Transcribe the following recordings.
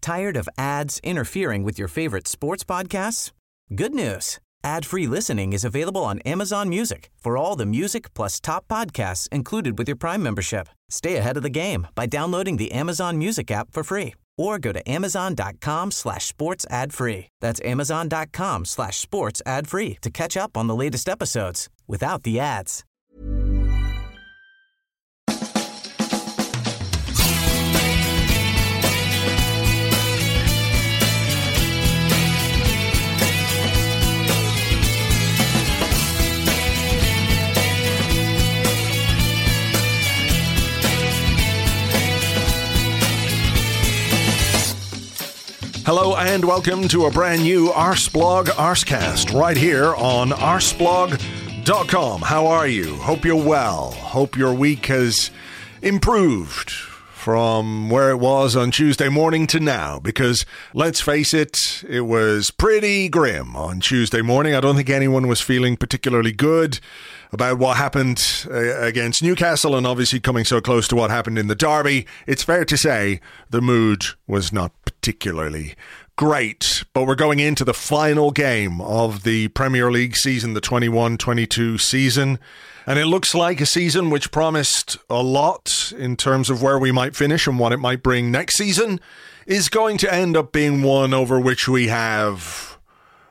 Tired of ads interfering with your favorite sports podcasts? Good news. Ad-free listening is available on Amazon Music for all the music plus top podcasts included with your Prime membership. Stay ahead of the game by downloading the Amazon Music app for free or go to amazon.com/sports ad free. That's amazon.com/sports ad free to catch up on the latest episodes without the ads. Hello and welcome to a brand new Arseblog Arsecast right here on arseblog.com. How are you? Hope you're well. Hope your week has improved from where it was on Tuesday morning to now, because let's face it, it was pretty grim on Tuesday morning. I don't think anyone was feeling particularly good about what happened against Newcastle, and obviously coming so close to what happened in the derby, it's fair to say the mood was not particularly great. But we're going into the final game of the Premier League season, the 21-22 season, and it looks like a season which promised a lot in terms of where we might finish and what it might bring next season is going to end up being one over which we have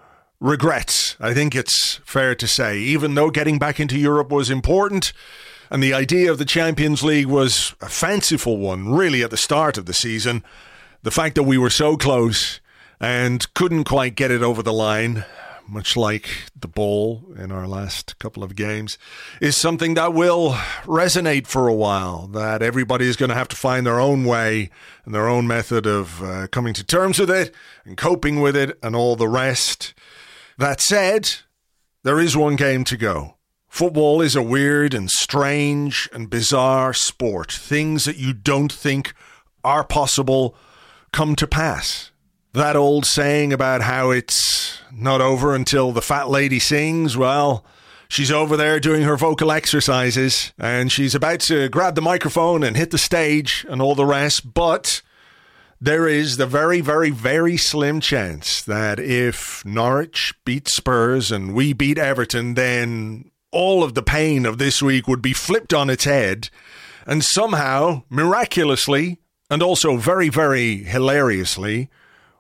regrets. I think it's fair to say, even though getting back into Europe was important and the idea of the Champions League was a fanciful one really at the start of the season, the fact that we were so close and couldn't quite get it over the line, much like the ball in our last couple of games, is something that will resonate for a while, that everybody is going to have to find their own way and their own method of coming to terms with it and coping with it and all the rest. That said, there is one game to go. Football is a weird and strange and bizarre sport. Things that you don't think are possible come to pass. That old saying about how it's not over until the fat lady sings, well, she's over there doing her vocal exercises and she's about to grab the microphone and hit the stage and all the rest, but there is the very, very, very slim chance that if Norwich beat Spurs and we beat Everton, then all of the pain of this week would be flipped on its head, and somehow, miraculously, and also very, very hilariously,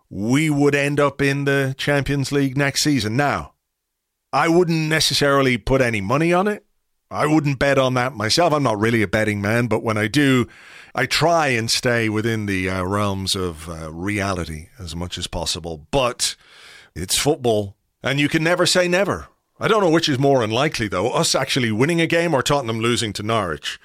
we would end up in the Champions League next season. Now, I wouldn't necessarily put any money on it. I wouldn't bet on that myself. I'm not really a betting man, but when I do, I try and stay within the realms of reality as much as possible. But it's football, and you can never say never. I don't know which is more unlikely, though, us actually winning a game or Tottenham losing to Norwich.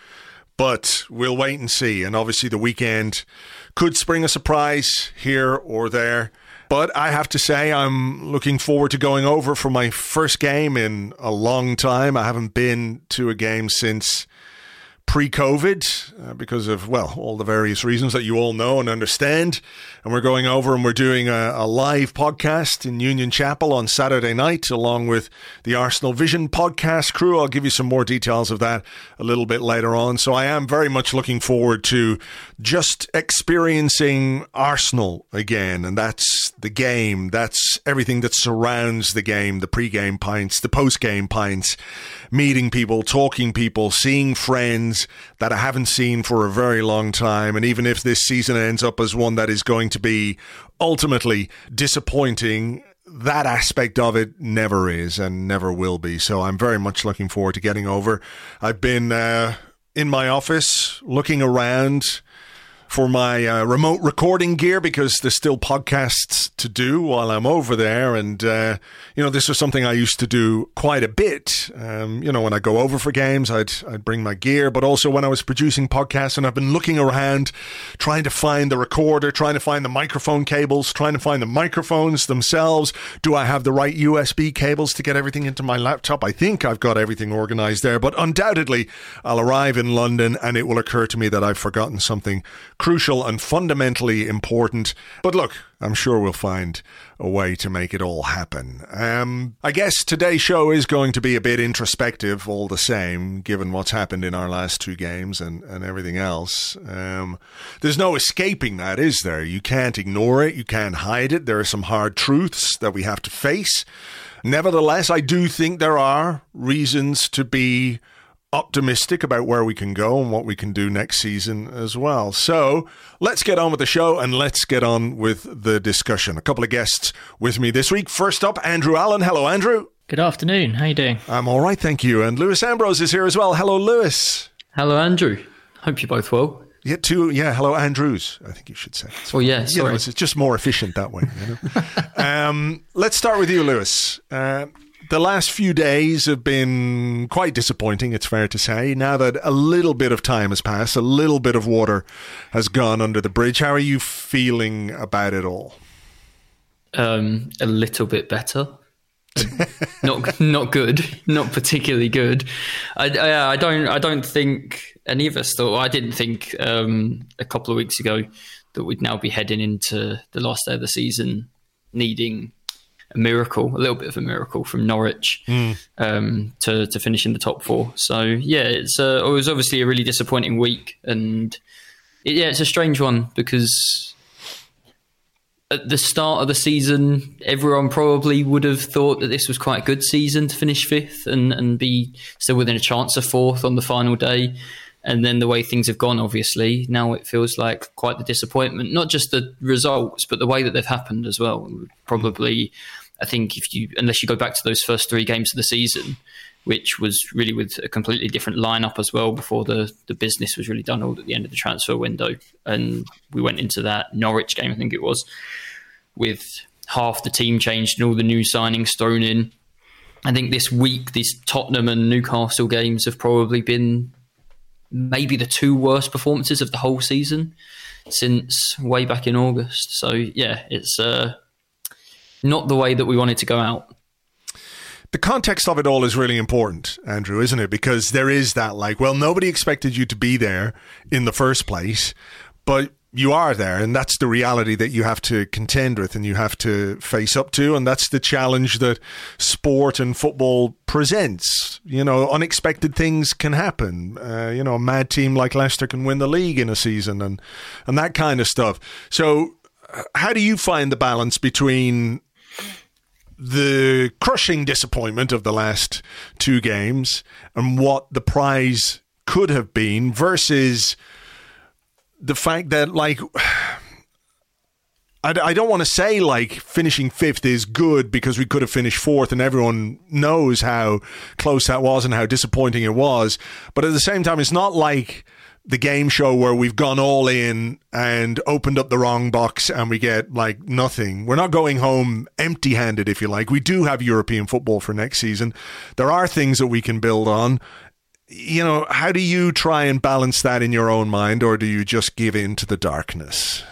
But we'll wait and see. And obviously the weekend could spring a surprise here or there. But I have to say I'm looking forward to going over for my first game in a long time. I haven't been to a game since pre-COVID because of, well, all the various reasons that you all know and understand. And we're going over and we're doing a live podcast in Union Chapel on Saturday night along with the Arsenal Vision podcast crew. I'll give you some more details of that a little bit later on. So I am very much looking forward to just experiencing Arsenal again. And that's the game. That's everything that surrounds the game, the pre-game pints, the post-game pints, meeting people, talking people, seeing friends that I haven't seen for a very long time. And even if this season ends up as one that is going to be ultimately disappointing, that aspect of it never is and never will be. So I'm very much looking forward to getting over. I've been in my office looking around for my remote recording gear because there's still podcasts to do while I'm over there. And, this was something I used to do quite a bit. When I go over for games, I'd bring my gear, but also when I was producing podcasts, and I've been looking around trying to find the recorder, trying to find the microphone cables, trying to find the microphones themselves. Do I have the right USB cables to get everything into my laptop? I think I've got everything organized there, but undoubtedly I'll arrive in London and it will occur to me that I've forgotten something crucial and fundamentally important. But look, I'm sure we'll find a way to make it all happen. I guess today's show is going to be a bit introspective all the same, given what's happened in our last 2 games and everything else. There's no escaping that, is there? You can't ignore it. You can't hide it. There are some hard truths that we have to face. Nevertheless, I do think there are reasons to be optimistic about where we can go and what we can do next season as well. So let's get on with the show and let's get on with the discussion. A couple of guests with me this week. First up, Andrew Allen. Hello, Andrew. Good afternoon. How you doing? I'm all right, thank you. And Lewis Ambrose is here as well. Hello, Lewis. Hello, Andrew. Hope you're both well. Hello, Andrews, I think you should say. Yeah, sorry. You know, it's just more efficient that way. Let's start with you, Lewis. The last few days have been quite disappointing, it's fair to say. Now that a little bit of time has passed, a little bit of water has gone under the bridge, how are you feeling about it all? A little bit better. Not good, not particularly good. I don't think any of us thought. I didn't think a couple of weeks ago that we'd now be heading into the last day of the season needing a little bit of a miracle from Norwich to finish in the top 4. So yeah, it was obviously a really disappointing week, and it's a strange one because at the start of the season, everyone probably would have thought that this was quite a good season to finish 5th and be still within a chance of 4th on the final day. And then the way things have gone, obviously, now it feels like quite the disappointment. Not just the results, but the way that they've happened as well. Probably, I think, unless you go back to those first 3 games of the season, which was really with a completely different lineup as well before the business was really done all at the end of the transfer window. And we went into that Norwich game, I think it was, with half the team changed and all the new signings thrown in. I think this week, these Tottenham and Newcastle games have probably been maybe the 2 worst performances of the whole season since way back in August. So yeah, it's not the way that we wanted to go out. The context of it all is really important, Andrew, isn't it? Because there is that nobody expected you to be there in the first place, but you are there, and that's the reality that you have to contend with and you have to face up to, and that's the challenge that sport and football presents. You know, unexpected things can happen. A mad team like Leicester can win the league in a season and that kind of stuff. So how do you find the balance between the crushing disappointment of the last 2 games and what the prize could have been versus the fact that, I don't want to say, finishing 5th is good because we could have finished 4th and everyone knows how close that was and how disappointing it was. But at the same time, it's not like the game show where we've gone all in and opened up the wrong box and we get, nothing. We're not going home empty-handed, if you like. We do have European football for next season. There are things that we can build on. You know, how do you try and balance that in your own mind, or do you just give in to the darkness?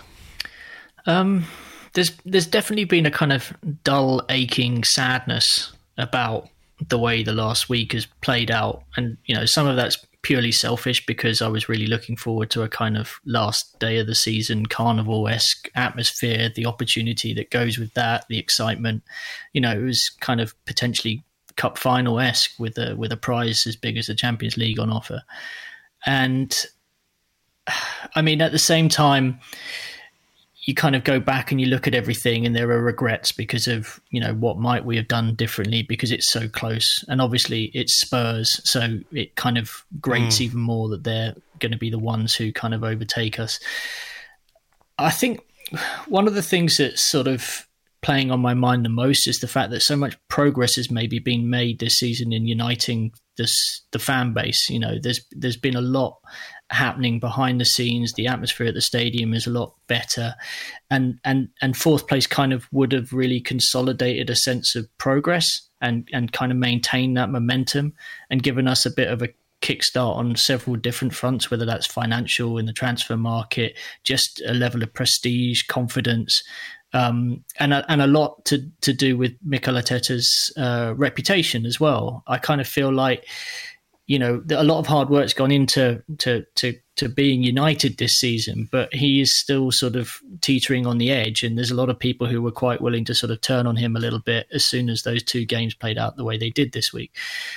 There's definitely been a kind of dull, aching sadness about the way the last week has played out. And, some of that's purely selfish because I was really looking forward to a kind of last day of the season, carnival-esque atmosphere, the opportunity that goes with that, the excitement. It was kind of potentially cup final-esque with a prize as big as the Champions League on offer. And I mean, at the same time, you kind of go back and you look at everything and there are regrets because of, what might we have done differently because it's so close. And obviously it's Spurs, so it kind of grates even more that they're going to be the ones who kind of overtake us. I think one of the things that's sort of playing on my mind the most is the fact that so much progress has maybe been made this season in uniting the fan base. There's been a lot happening behind the scenes. The atmosphere at the stadium is a lot better, and 4th place kind of would have really consolidated a sense of progress and kind of maintained that momentum and given us a bit of a kickstart on several different fronts, whether that's financial in the transfer market, just a level of prestige, confidence. And a lot to do with Mikel Arteta's reputation as well. I kind of feel like, a lot of hard work's gone into to to being United this season, but he is still sort of teetering on the edge. And there's a lot of people who were quite willing to sort of turn on him a little bit as soon as those 2 games played out the way they did this week.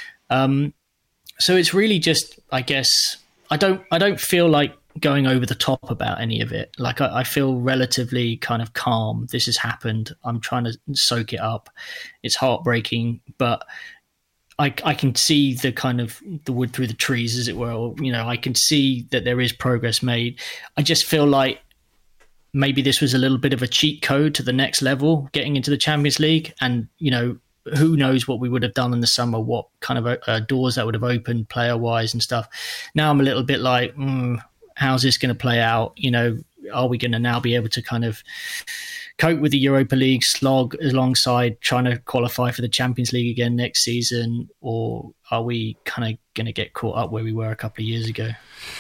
So it's really just, I guess, I don't feel like going over the top about any of it. Like I feel relatively kind of calm. This has happened. I'm trying to soak it up. It's heartbreaking, but I can see the kind of the wood through the trees, as it were. Or, I can see that there is progress made. I just feel like maybe this was a little bit of a cheat code to the next level, getting into the Champions League. And, who knows what we would have done in the summer, what kind of doors that would have opened player-wise and stuff. Now I'm a little bit like, how's this going to play out? Are we going to now be able to kind of cope with the Europa League slog alongside trying to qualify for the Champions League again next season? Or are we kind of going to get caught up where we were a couple of years ago?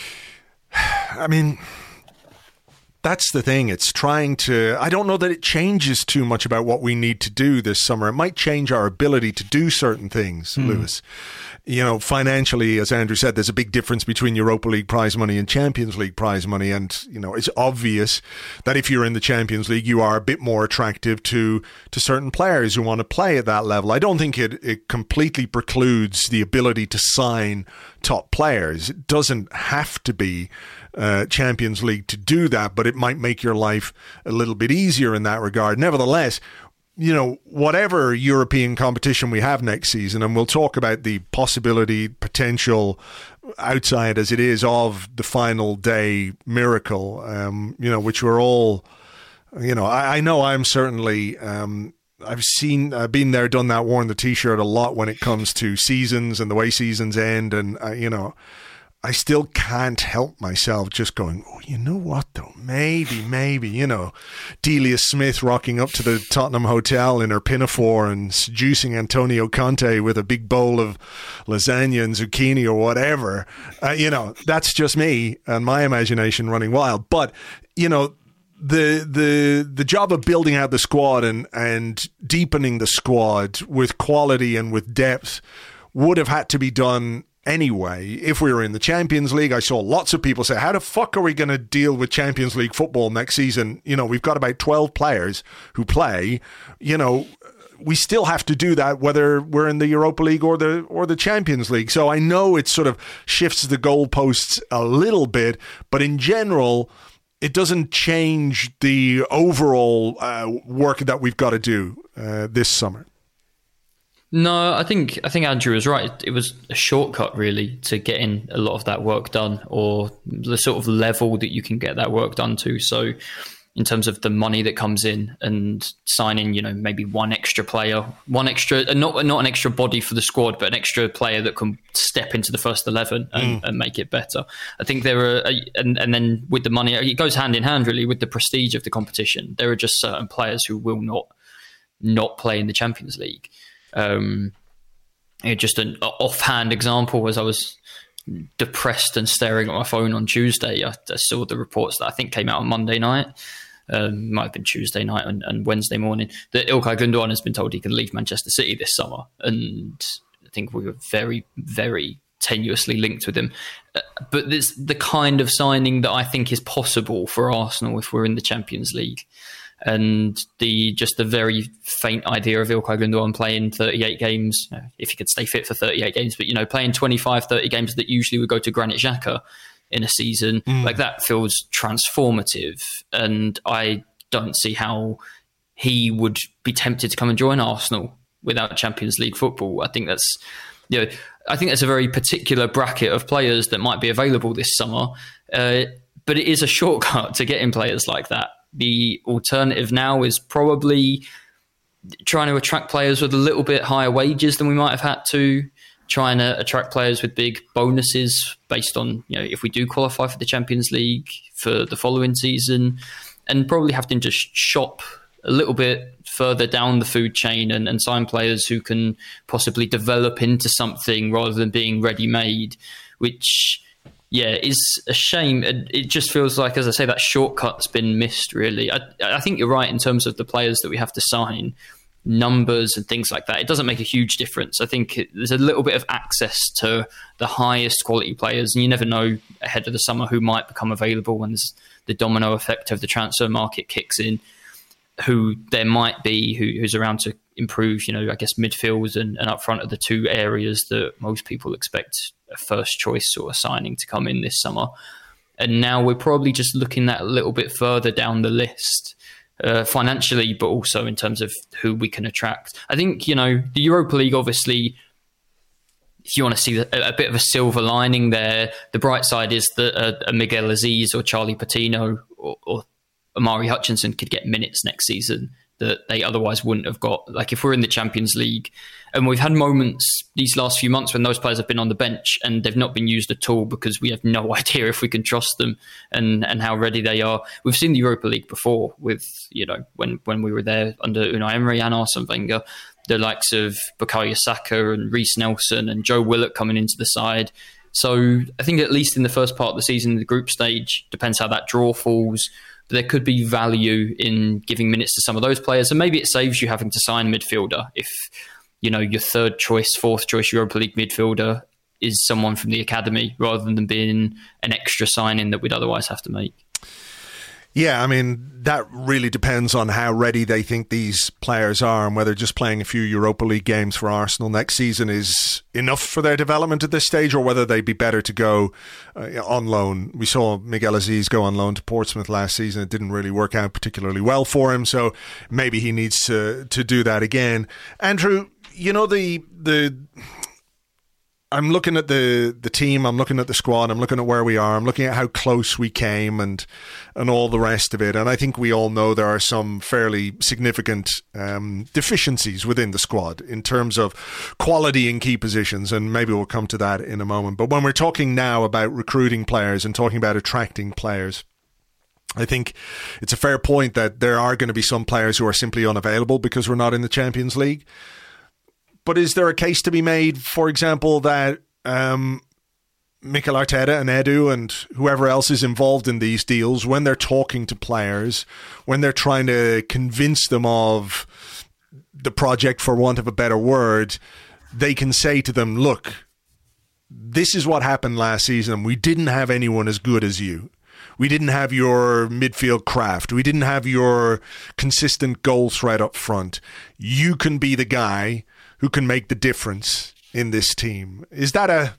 I mean, that's the thing. It's trying to... I don't know that it changes too much about what we need to do this summer. It might change our ability to do certain things, Lewis. Financially, as Andrew said, there's a big difference between Europa League prize money and Champions League prize money. And, it's obvious that if you're in the Champions League, you are a bit more attractive to certain players who want to play at that level. I don't think it completely precludes the ability to sign top players. It doesn't have to be Champions League to do that, but it might make your life a little bit easier in that regard. Nevertheless, whatever European competition we have next season, and we'll talk about the possibility, potential, outside as it is, of the final day miracle, which we're all, I know I'm certainly, I've been there, done that, worn the T-shirt a lot when it comes to seasons and the way seasons end. And, I still can't help myself just going, oh, you know what, though? Maybe, Delia Smith rocking up to the Tottenham Hotel in her pinafore and seducing Antonio Conte with a big bowl of lasagna and zucchini or whatever. That's just me and my imagination running wild. But, the job of building out the squad and deepening the squad with quality and with depth would have had to be done anyway. If we were in the Champions League, I saw lots of people say, how the fuck are we going to deal with Champions League football next season? We've got about 12 players who play. We still have to do that whether we're in the Europa League or the Champions League. So I know it sort of shifts the goalposts a little bit, but in general, it doesn't change the overall work that we've got to do this summer. No, I think Andrew was right. It was a shortcut, really, to getting a lot of that work done, or the sort of level that you can get that work done to. So in terms of the money that comes in and signing, maybe one extra player, not an extra body for the squad, but an extra player that can step into the first 11 and make it better. I think there are, and then with the money, it goes hand in hand, really, with the prestige of the competition. There are just certain players who will not play in the Champions League. Just an offhand example, as I was depressed and staring at my phone on Tuesday, I saw the reports that I think came out on Monday night, might have been Tuesday night and Wednesday morning, that Ilkay Gundogan has been told he can leave Manchester City this summer. And I think we were very, very tenuously linked with him. But it's the kind of signing that I think is possible for Arsenal if we're in the Champions League. And the very faint idea of Ilkay Gundogan playing 38 games, if he could stay fit for 38 games, but playing 25, 30 games that usually would go to Granit Xhaka in a season, like that feels transformative. And I don't see how he would be tempted to come and join Arsenal without Champions League football. I think that's a very particular bracket of players that might be available this summer, but it is a shortcut to getting players like that. The alternative now is probably trying to attract players with a little bit higher wages than we might have had to, trying to attract players with big bonuses based on, if we do qualify for the Champions League for the following season, and probably having to shop a little bit further down the food chain and sign players who can possibly develop into something rather than being ready-made, which... is a shame. It just feels like, as I say, that shortcut's been missed, really. I think you're right in terms of the players that we have to sign. numbers and things like that, it doesn't make a huge difference. I think there's a little bit of access to the highest quality players, and you never know ahead of the summer who might become available when the domino effect of the transfer market kicks in, who there might be who's around to improve, I guess midfield and up front are the two areas that most people expect a first choice sort of signing to come in this summer. And now we're probably just looking at a little bit further down the list, financially, but also in terms of who we can attract. I think, the Europa League, obviously, if you want to see a bit of a silver lining there, the bright side is that a Miguel Aziz or Charlie Patino or Amari Hutchinson could get minutes next season that they otherwise wouldn't have got. Like if we're in the Champions League, and we've had moments these last few months when those players have been on the bench and they've not been used at all because we have no idea if we can trust them and how ready they are. We've seen the Europa League before with, when we were there under Unai Emery and Arsene Wenger, the likes of Bukayo Saka and Reece Nelson and Joe Willock coming into the side. So I think at least in the first part of the season, the group stage, depends how that draw falls, there could be value in giving minutes to some of those players. And maybe it saves you having to sign a midfielder if, your third choice, fourth choice Europa League midfielder is someone from the academy rather than being an extra sign-in that we'd otherwise have to make. Yeah, I mean, that really depends on how ready they think these players are and whether just playing a few Europa League games for Arsenal next season is enough for their development at this stage, or whether they'd be better to go on loan. We saw Miguel Aziz go on loan to Portsmouth last season. It didn't really work out particularly well for him, so maybe he needs to do that again. Andrew, I'm looking at the team, I'm looking at the squad, I'm looking at where we are, I'm looking at how close we came and all the rest of it. And I think we all know there are some fairly significant deficiencies within the squad in terms of quality in key positions. And maybe we'll come to that in a moment. But when we're talking now about recruiting players and talking about attracting players, I think it's a fair point that there are going to be some players who are simply unavailable because we're not in the Champions League. But is there a case to be made, for example, that Mikel Arteta and Edu and whoever else is involved in these deals, when they're talking to players, when they're trying to convince them of the project, for want of a better word, they can say to them, look, this is what happened last season. We didn't have anyone as good as you. We didn't have your midfield craft. We didn't have your consistent goal threat up front. You can be the guy who can make the difference in this team. Is that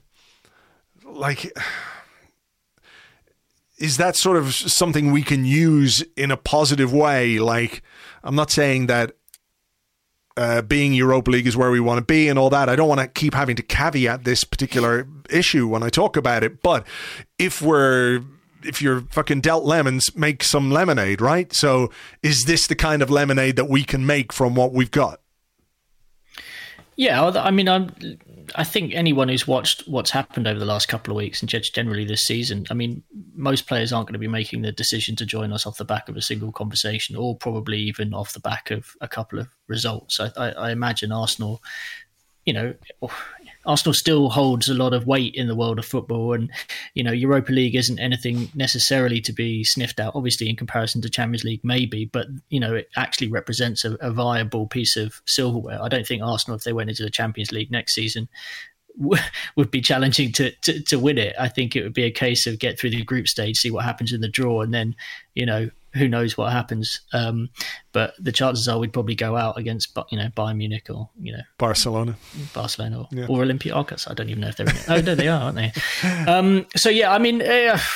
sort of something we can use in a positive way? Like, I'm not saying that being Europa League is where we want to be and all that. I don't want to keep having to caveat this particular issue when I talk about it. But if you're fucking dealt lemons, make some lemonade, right? So is this the kind of lemonade that we can make from what we've got? Yeah, I mean, I think anyone who's watched what's happened over the last couple of weeks and just generally this season, I mean, most players aren't going to be making the decision to join us off the back of a single conversation, or probably even off the back of a couple of results. I imagine Arsenal, Arsenal still holds a lot of weight in the world of football, and Europa League isn't anything necessarily to be sniffed at. Obviously, in comparison to Champions League, maybe, but it actually represents a viable piece of silverware. I don't think Arsenal, if they went into the Champions League next season, would be challenging to win it. I think it would be a case of get through the group stage, see what happens in the draw, and then who knows what happens. But the chances are we'd probably go out against Bayern Munich or Barcelona or Olympiacos. I don't even know if they're in it. Oh no, they are, aren't they? So yeah, I mean,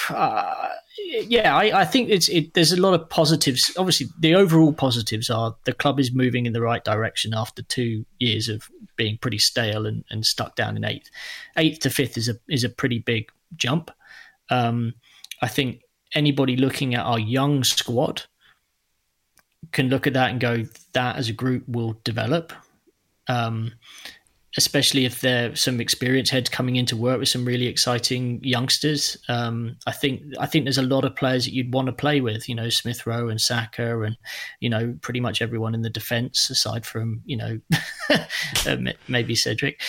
I think there's a lot of positives. Obviously, the overall positives are the club is moving in the right direction after 2 years of being pretty stale and stuck down in eighth. 8th to 5th is a pretty big jump. I think anybody looking at our young squad can look at that and go, that as a group will develop, especially if there's some experienced heads coming into work with some really exciting youngsters. I think there's a lot of players that you'd want to play with, Smith Rowe and Saka and, pretty much everyone in the defence aside from, maybe Cedric.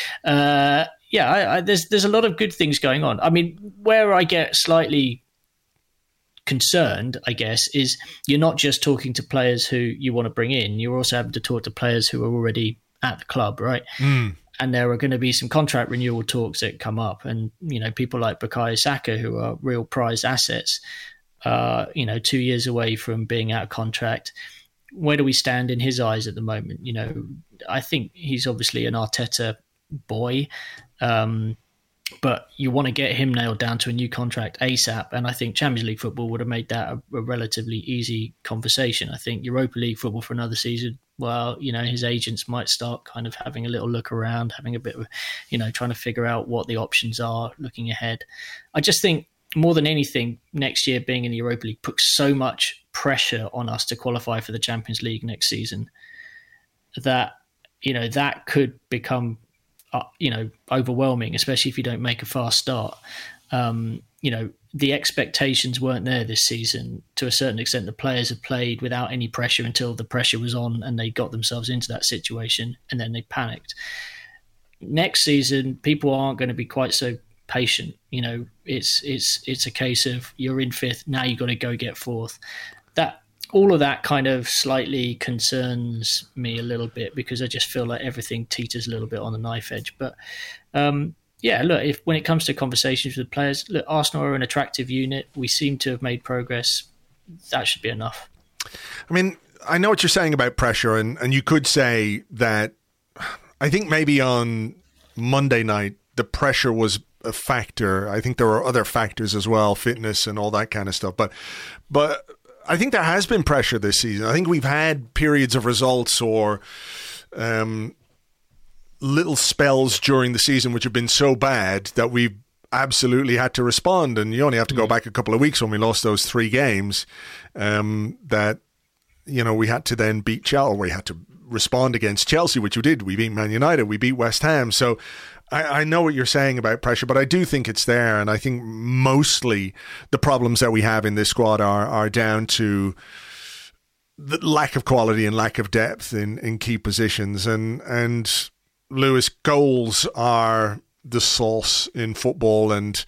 There's a lot of good things going on. I mean, where I get slightly concerned, I guess, is you're not just talking to players who you want to bring in, you're also having to talk to players who are already at the club, right? And there are going to be some contract renewal talks that come up, and people like Bukayo Saka, who are real prized assets, 2 years away from being out of contract. Where do we stand in his eyes at the moment? I think he's obviously an Arteta boy, but you want to get him nailed down to a new contract ASAP. And I think Champions League football would have made that a relatively easy conversation. I think Europa League football for another season, well, his agents might start kind of having a little look around, having a bit of, trying to figure out what the options are looking ahead. I just think more than anything, next year being in the Europa League puts so much pressure on us to qualify for the Champions League next season that, that could become overwhelming, especially if you don't make a fast start. The expectations weren't there this season. To a certain extent, the players have played without any pressure until the pressure was on and they got themselves into that situation and then they panicked. Next season, people aren't going to be quite so patient. It's a case of you're in fifth, now you've got to go get fourth. All of that kind of slightly concerns me a little bit because I just feel like everything teeters a little bit on the knife edge. But when it comes to conversations with players, look, Arsenal are an attractive unit. We seem to have made progress. That should be enough. I mean, I know what you're saying about pressure, and you could say that I think maybe on Monday night, the pressure was a factor. I think there were other factors as well, fitness and all that kind of stuff. But I think there has been pressure this season. I think we've had periods of results or little spells during the season which have been so bad that we've absolutely had to respond. And you only have to go back a couple of weeks when we lost those 3 games that, we had to then beat Chelsea. We had to respond against Chelsea, which we did. We beat Man United. We beat West Ham. So I know what you're saying about pressure, but I do think it's there. And I think mostly the problems that we have in this squad are down to the lack of quality and lack of depth in key positions. And Lewis, goals are the sauce in football. And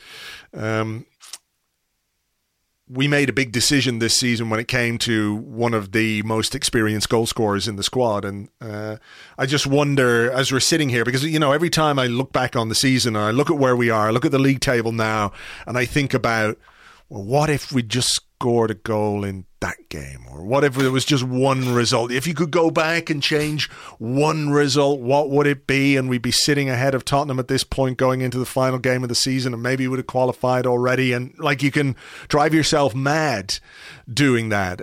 we made a big decision this season when it came to one of the most experienced goal scorers in the squad. And I just wonder, as we're sitting here, because, every time I look back on the season, and I look at where we are, I look at the league table now, and I think about, well, what if we just scored a goal in that game? Or what if it was just one result? If you could go back and change one result, what would it be? And we'd be sitting ahead of Tottenham at this point going into the final game of the season, and maybe we would have qualified already. And you can drive yourself mad doing that.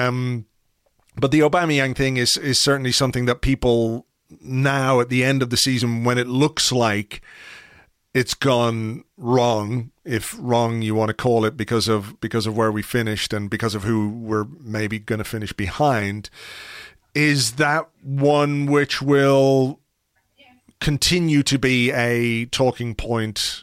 But the Aubameyang thing is certainly something that people now at the end of the season, when it looks like it's gone wrong, if wrong you want to call it, because of where we finished and because of who we're maybe going to finish behind, is that one which will continue to be a talking point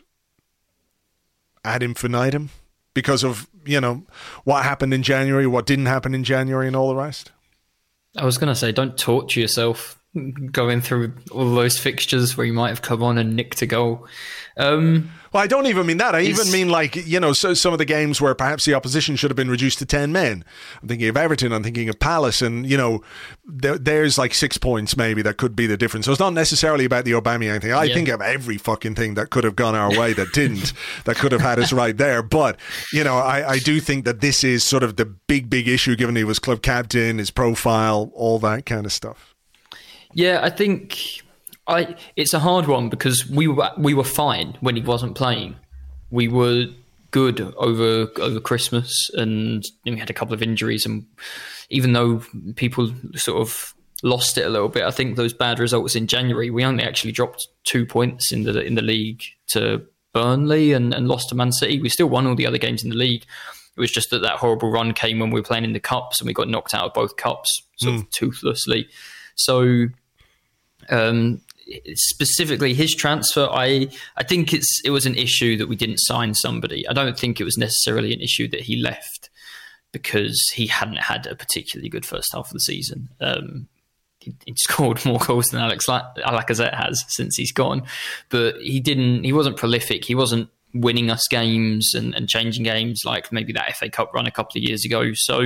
ad infinitum because of, what happened in January, what didn't happen in January and all the rest? I was going to say, don't torture yourself going through all those fixtures where you might have come on and nicked a goal. Well, I don't even mean that. I even mean so some of the games where perhaps the opposition should have been reduced to 10 men. I'm thinking of Everton, I'm thinking of Palace, and, there's 6 points maybe that could be the difference. So it's not necessarily about the Aubameyang thing. I think of every fucking thing that could have gone our way that didn't, that could have had us right there. But, I do think that this is sort of the big issue, given he was club captain, his profile, all that kind of stuff. Yeah, I think it's a hard one because we were fine when he wasn't playing. We were good over Christmas, and we had a couple of injuries. And even though people sort of lost it a little bit, I think those bad results in January, we only actually dropped 2 points in the league to Burnley and lost to Man City. We still won all the other games in the league. It was just that horrible run came when we were playing in the cups, and we got knocked out of both cups sort of toothlessly. So. Specifically his transfer, I think it was an issue that we didn't sign somebody. I don't think it was necessarily an issue that he left because he hadn't had a particularly good first half of the season. He scored more goals than Alex Lacazette has since he's gone, but he wasn't prolific. He wasn't winning us games and changing games, like maybe that FA Cup run a couple of years ago. So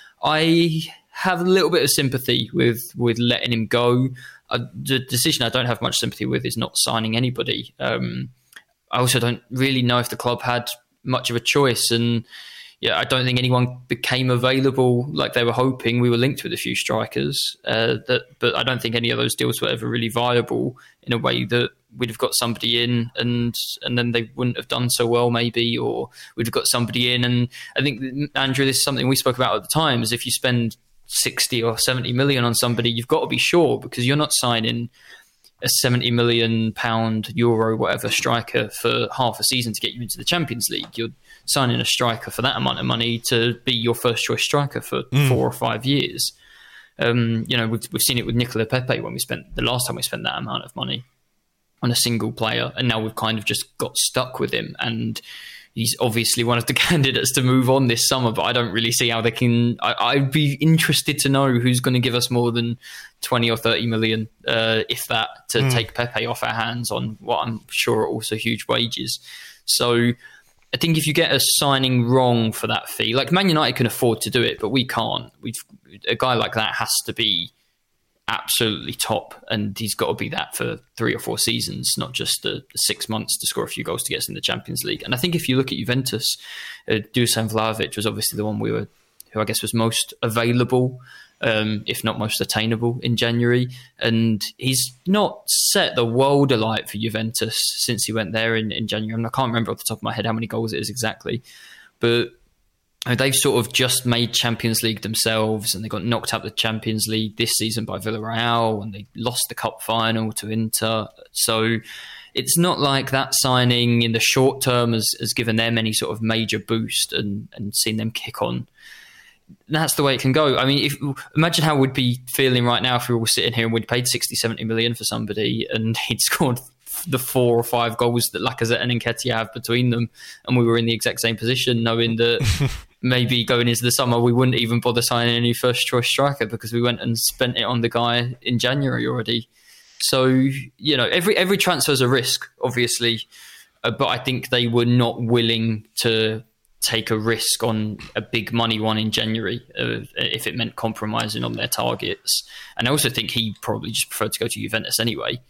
I have a little bit of sympathy with letting him go. The decision I don't have much sympathy with is not signing anybody. I also don't really know if the club had much of a choice, and I don't think anyone became available like they were hoping. We were linked with a few strikers, but I don't think any of those deals were ever really viable in a way that we'd have got somebody in and then they wouldn't have done so well maybe, or we'd have got somebody in. And I think, Andrew, this is something we spoke about at the time, is if you spend 60 or 70 million on somebody, you've got to be sure, because you're not signing a 70 million pound, euro, whatever striker for half a season to get you into the Champions League. You're signing a striker for that amount of money to be your first choice striker for 4 or 5 years. We've seen it with Nicola Pepe when the last time we spent that amount of money on a single player, and now we've kind of just got stuck with him. And he's obviously one of the candidates to move on this summer, but I don't really see how they can. I'd be interested to know who's going to give us more than 20 or 30 million, if that, to take Pepe off our hands on what I'm sure are also huge wages. So I think if you get a signing wrong for that fee, like Man United can afford to do it, but we can't. A guy like that has to be absolutely top, and he's got to be that for 3 or 4 seasons, not just the 6 months to score a few goals to get us in the Champions League. And I think if you look at Juventus, Dusan Vlahovic was obviously the one who I guess was most available, if not most attainable in January. And he's not set the world alight for Juventus since he went there in January. And I can't remember off the top of my head how many goals it is exactly, but they've sort of just made Champions League themselves, and they got knocked out of the Champions League this season by Villarreal, and they lost the cup final to Inter. So it's not like that signing in the short term has given them any sort of major boost and seen them kick on. That's the way it can go. I mean, imagine how we'd be feeling right now if we were sitting here and we'd paid 60, 70 million for somebody and he'd scored the 4 or 5 goals that Lacazette and Nketiah have between them, and we were in the exact same position, knowing that maybe going into the summer we wouldn't even bother signing any first choice striker because we went and spent it on the guy in January already. So, every transfer is a risk, obviously, but I think they were not willing to take a risk on a big money one in January if it meant compromising on their targets. And I also think he probably just preferred to go to Juventus anyway.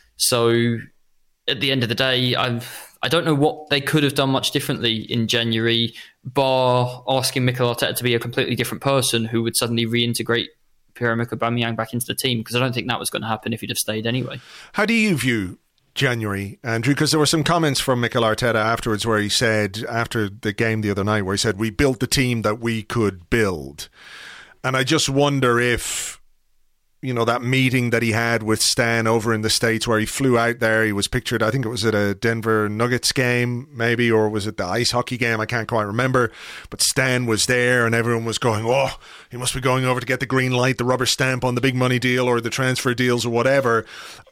So at the end of the day, I don't know what they could have done much differently in January, bar asking Mikel Arteta to be a completely different person who would suddenly reintegrate Pierre-Emerick Aubameyang back into the team, because I don't think that was going to happen if he'd have stayed anyway. How do you view January, Andrew? Because there were some comments from Mikel Arteta afterwards where he said, after the game the other night, where he said, we built the team that we could build. And I just wonder if, that meeting that he had with Stan over in the States, where he flew out there, he was pictured, I think it was at a Denver Nuggets game maybe, or was it the ice hockey game? I can't quite remember. But Stan was there and everyone was going, oh, he must be going over to get the green light, the rubber stamp on the big money deal or the transfer deals or whatever.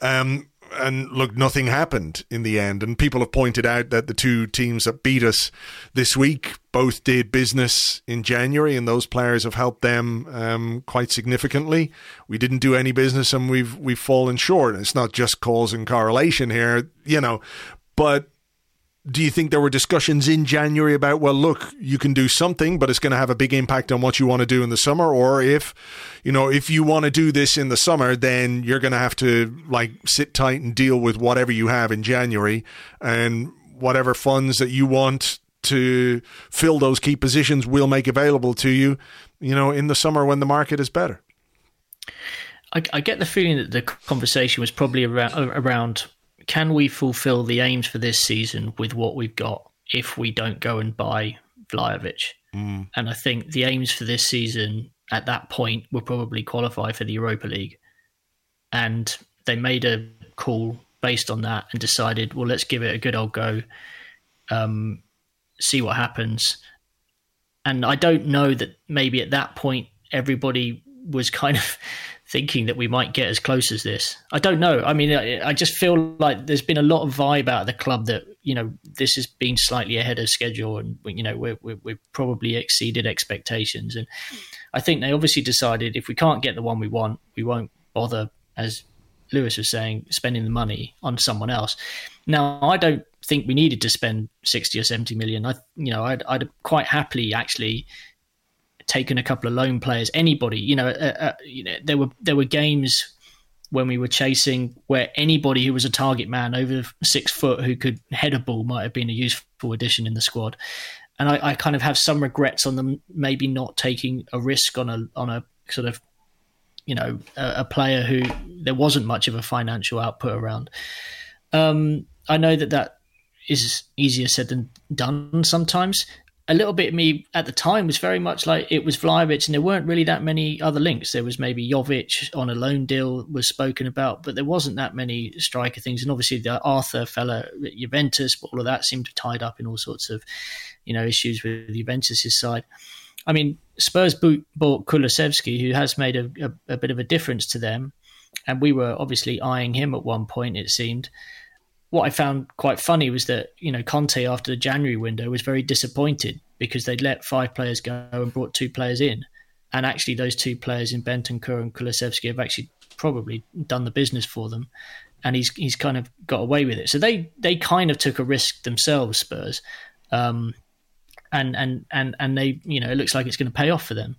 And look, nothing happened in the end. And people have pointed out that the 2 teams that beat us this week both did business in January, and those players have helped them quite significantly. We didn't do any business, and we've fallen short. It's not just cause and correlation here, but do you think there were discussions in January about, well, look, you can do something, but it's going to have a big impact on what you want to do in the summer? Or if you want to do this in the summer, then you're going to have to sit tight and deal with whatever you have in January, and whatever funds that you want to fill those key positions will make available to you, in the summer when the market is better. I get the feeling that the conversation was probably around can we fulfill the aims for this season with what we've got if we don't go and buy Vlahovic? And I think the aims for this season at that point were probably qualify for the Europa League. And they made a call based on that and decided, well, let's give it a good old go, see what happens. And I don't know that maybe at that point everybody was kind of thinking that we might get as close as this. I don't know. I mean, I just feel like there's been a lot of vibe out of the club that, this has been slightly ahead of schedule, and, we've probably exceeded expectations. And I think they obviously decided if we can't get the one we want, we won't bother as Lewis was saying, spending the money on someone else. Now, I don't think we needed to spend 60 or 70 million. I'd quite happily actually taken a couple of loan players, anybody. There were games when we were chasing where anybody who was a target man over 6 foot who could head a ball might have been a useful addition in the squad. And I kind of have some regrets on them maybe not taking a risk on a sort of, a player who there wasn't much of a financial output around. I know that is easier said than done sometimes. A little bit of me at the time was very much like it was Vlahovic, and there weren't really that many other links. There was maybe Jovic on a loan deal was spoken about, but there wasn't that many striker things. And obviously the Arthur fella at Juventus, but all of that seemed tied up in all sorts of, issues with Juventus' side. I mean, Spurs bought Kulusevski, who has made a bit of a difference to them. And we were obviously eyeing him at one point, it seemed. What I found quite funny was that, Conte, after the January window, was very disappointed because they'd let 5 players go and brought 2 players in. And actually those 2 players in Bentancur and Kulusevski have actually probably done the business for them. And he's kind of got away with it. So they kind of took a risk themselves, Spurs. And they, it looks like it's going to pay off for them.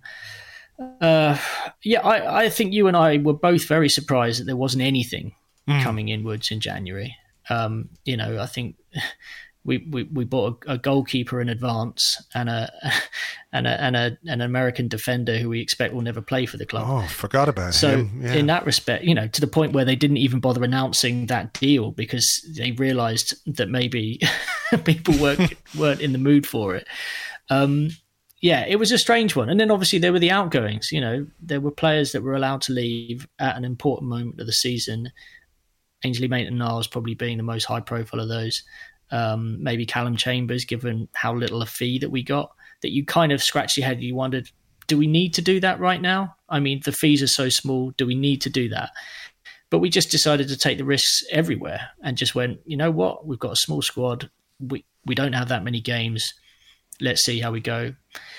I think you and I were both very surprised that there wasn't anything coming inwards in January. I think we bought a goalkeeper in advance and an American defender who we expect will never play for the club. Oh, forgot about him. So in that respect, to the point where they didn't even bother announcing that deal because they realised that maybe people weren't in the mood for it. It was a strange one. And then obviously there were the outgoings. There were players that were allowed to leave at an important moment of the season. Ainsley Maitland-Niles probably being the most high profile of those. Maybe Callum Chambers, given how little a fee that we got, that you kind of scratched your head and you wondered, do we need to do that right now? I mean, the fees are so small. Do we need to do that? But we just decided to take the risks everywhere and just went, you know what? We've got a small squad. We don't have that many games. Let's see how we go.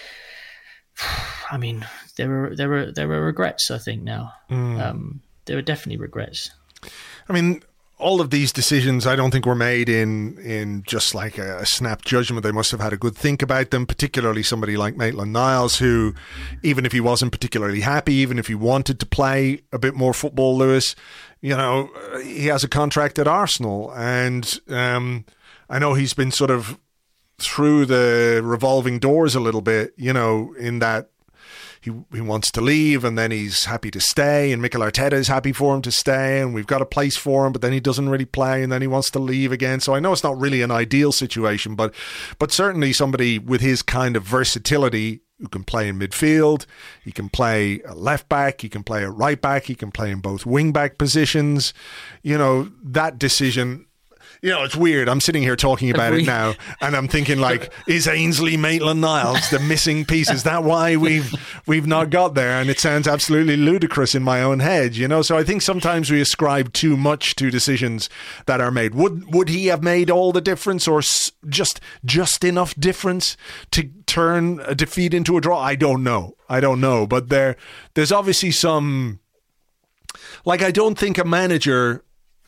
I mean, there are regrets, I think, now. There are definitely regrets. I mean, all of these decisions I don't think were made in just like a snap judgment. They must have had a good think about them, particularly somebody like Maitland-Niles, who, even if he wasn't particularly happy, even if he wanted to play a bit more football, Lewis, he has a contract at Arsenal. And I know he's been sort of through the revolving doors a little bit, in that he wants to leave and then he's happy to stay, and Mikel Arteta is happy for him to stay, and we've got a place for him, but then he doesn't really play and then he wants to leave again. So I know it's not really an ideal situation, but certainly somebody with his kind of versatility who can play in midfield, he can play a left back, he can play a right back, he can play in both wing back positions. That decision, it's weird. I'm sitting here talking about it now, and I'm thinking, like, is Ainsley Maitland-Niles the missing piece? Is that why we've not got there? And it sounds absolutely ludicrous in my own head, So I think sometimes we ascribe too much to decisions that are made. Would he have made all the difference, or just enough difference to turn a defeat into a draw? I don't know. But there's obviously some. Like, I don't think a manager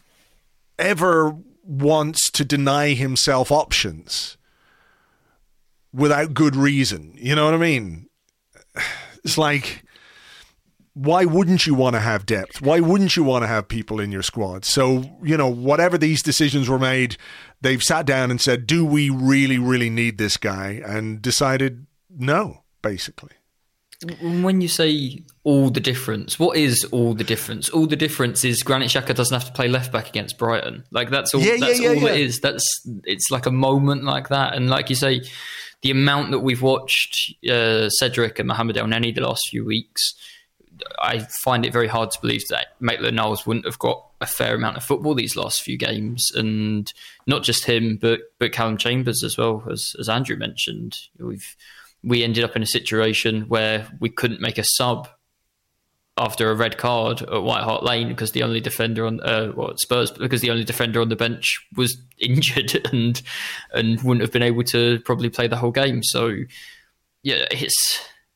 ever wants to deny himself options without good reason. You know what I mean? It's like, why wouldn't you want to have depth? Why wouldn't you want to have people in your squad? So, whatever these decisions were made, they've sat down and said, do we really, really need this guy? And decided no, basically. When you say all the difference, what is all the difference? All the difference is Granit Xhaka doesn't have to play left back against Brighton. Like, that's all. That's all it is. It's like a moment like that, and like you say, the amount that we've watched Cedric and Mohamed Elneny the last few weeks, I find it very hard to believe that Maitland-Niles wouldn't have got a fair amount of football these last few games, and not just him, but Callum Chambers as well, as Andrew mentioned. We ended up in a situation where we couldn't make a sub after a red card at White Hart Lane because the only defender on Spurs, because the only defender on the bench was injured and wouldn't have been able to probably play the whole game. So yeah,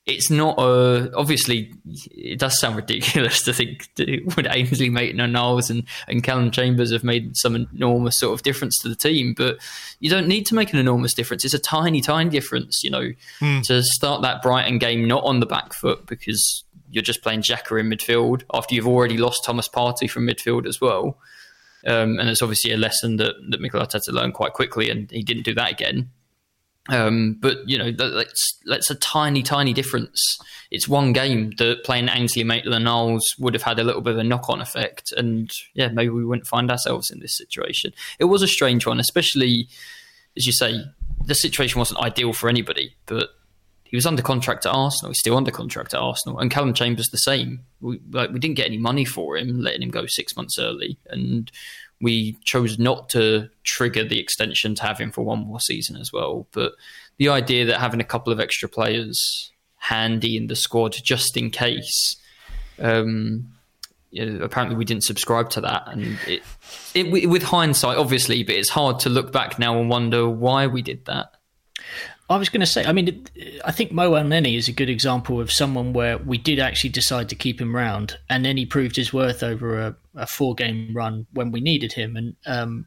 it's not obviously it does sound ridiculous to think would Ainsley Maitland-Niles and Callum Chambers have made some enormous sort of difference to the team, but you don't need to make an enormous difference. It's a tiny difference, to start that Brighton game not on the back foot because you're just playing Xhaka in midfield after you've already lost Thomas Partey from midfield as well. And it's obviously a lesson that Mikel Arteta learned quite quickly, and he didn't do that again. But that's a tiny difference. It's one game that playing Ainsley Maitland-Niles would have had a little bit of a knock-on effect, and maybe we wouldn't find ourselves in this situation. It was a strange one, especially as you say, the situation wasn't ideal for anybody. But he was under contract at Arsenal. He's still under contract at Arsenal, and Callum Chambers the same. We didn't get any money for him, letting him go 6 months early, and we chose not to trigger the extension to have him for one more season as well. But the idea that having a couple of extra players handy in the squad just in case, apparently we didn't subscribe to that. And with hindsight, obviously, but it's hard to look back now and wonder why we did that. I was going to say, I think Mo Elneny is a good example of someone where we did actually decide to keep him round, and then he proved his worth over a 4-game run when we needed him. And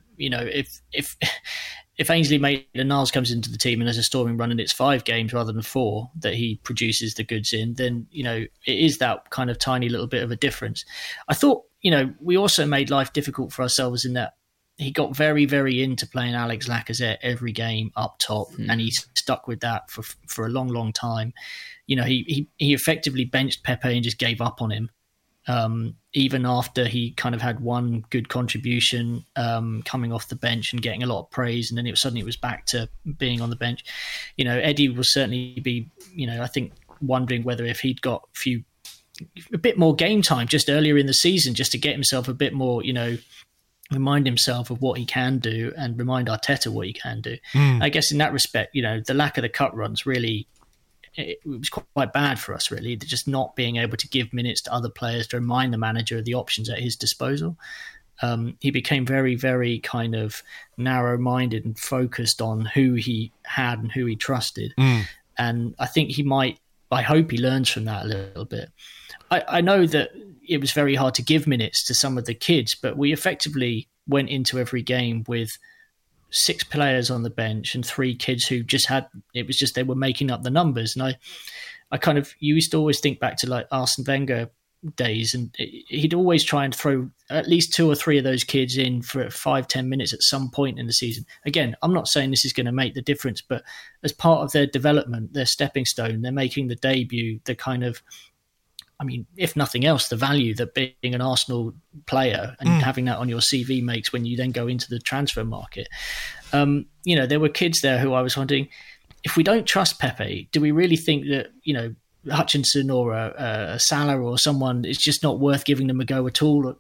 if Ainsley Maitland-Niles comes into the team and there's a storming run and it's 5 games rather than 4 that he produces the goods in, then it is that kind of tiny little bit of a difference. I thought we also made life difficult for ourselves in that he got very, very into playing Alex Lacazette every game up top, and he stuck with that for a long, long time. He effectively benched Pepe and just gave up on him, even after he kind of had one good contribution coming off the bench and getting a lot of praise, and then it was back to being on the bench. Eddie will certainly be, I think, wondering whether if he'd got a bit more game time just earlier in the season, just to get himself a bit more, remind himself of what he can do and remind Arteta what he can do. I guess in that respect, the lack of the cut runs really, it was quite bad for us, really, just not being able to give minutes to other players to remind the manager of the options at his disposal. He became very, very kind of narrow-minded and focused on who he had and who he trusted. And I think I hope he learns from that a little bit. I know that it was very hard to give minutes to some of the kids, but we effectively went into every game with 6 players on the bench and 3 kids who they were making up the numbers. And I kind of used to always think back to like Arsene Wenger days, and he'd always try and throw at least 2 or 3 of those kids in for 5-10 minutes at some point in the season. Again, I'm not saying this is going to make the difference, but as part of their development, their stepping stone, they're making the debut, the kind of, if nothing else, the value that being an Arsenal player and having that on your CV makes when you then go into the transfer market. There were kids there who I was wondering, if we don't trust Pepe, do we really think that, Hutchinson or a Salah or someone, it's just not worth giving them a go at all?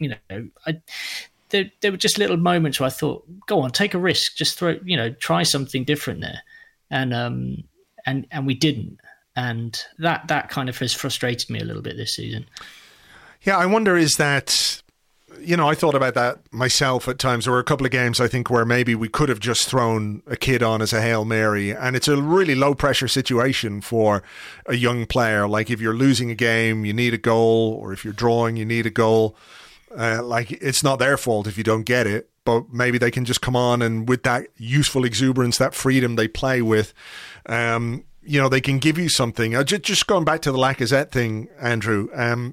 There were just little moments where I thought, go on, take a risk, just try something different there. And we didn't. And that kind of has frustrated me a little bit this season. Yeah, I wonder, is that, I thought about that myself at times. There were a couple of games, I think, where maybe we could have just thrown a kid on as a Hail Mary. And it's a really low pressure situation for a young player. Like if you're losing a game, you need a goal, or if you're drawing, you need a goal. It's not their fault if you don't get it, but maybe they can just come on and with that youthful exuberance, that freedom they play with, they can give you something. Just going back to the Lacazette thing, Andrew,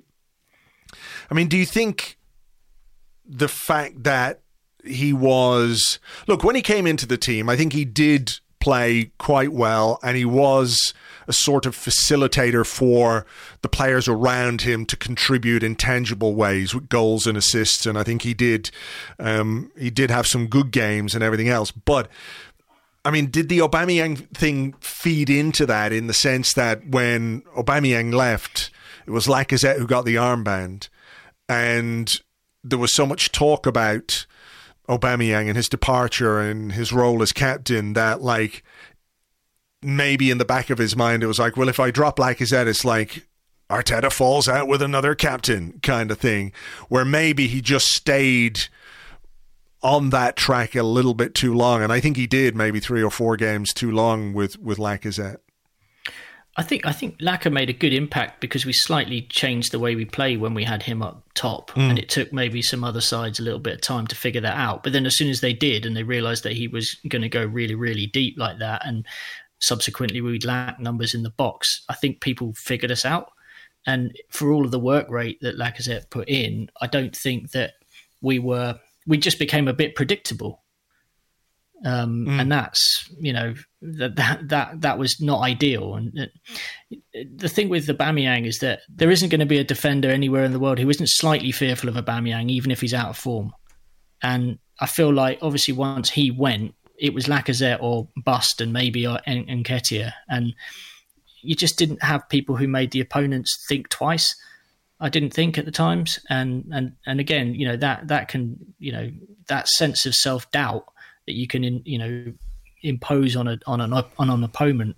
do you think the fact that when he came into the team, I think he did play quite well, and he was a sort of facilitator for the players around him to contribute in tangible ways with goals and assists, and I think he did have some good games and everything else. But did the Aubameyang thing feed into that, in the sense that when Aubameyang left, it was Lacazette who got the armband, and there was so much talk about Aubameyang and his departure and his role as captain that, maybe in the back of his mind, it was like, well, if I drop Lacazette, it's like Arteta falls out with another captain kind of thing, where maybe he just stayed on that track a little bit too long. And I think he did maybe 3 or 4 games too long with Lacazette. I think Laka made a good impact because we slightly changed the way we play when we had him up top, and it took maybe some other sides a little bit of time to figure that out. But then as soon as they did, and they realised that he was going to go really, really deep like that, and subsequently we'd lack numbers in the box, I think people figured us out. And for all of the work rate that Lacazette put in, I don't think that we just became a bit predictable. And that's, that was not ideal. And the thing with Aubameyang is that there isn't going to be a defender anywhere in the world who isn't slightly fearful of Aubameyang, even if he's out of form. And I feel like obviously once he went, it was Lacazette or bust, and maybe Nketiah. And you just didn't have people who made the opponents think twice. I didn't think at the times. And again, that can, that sense of self-doubt that you can, impose on an opponent.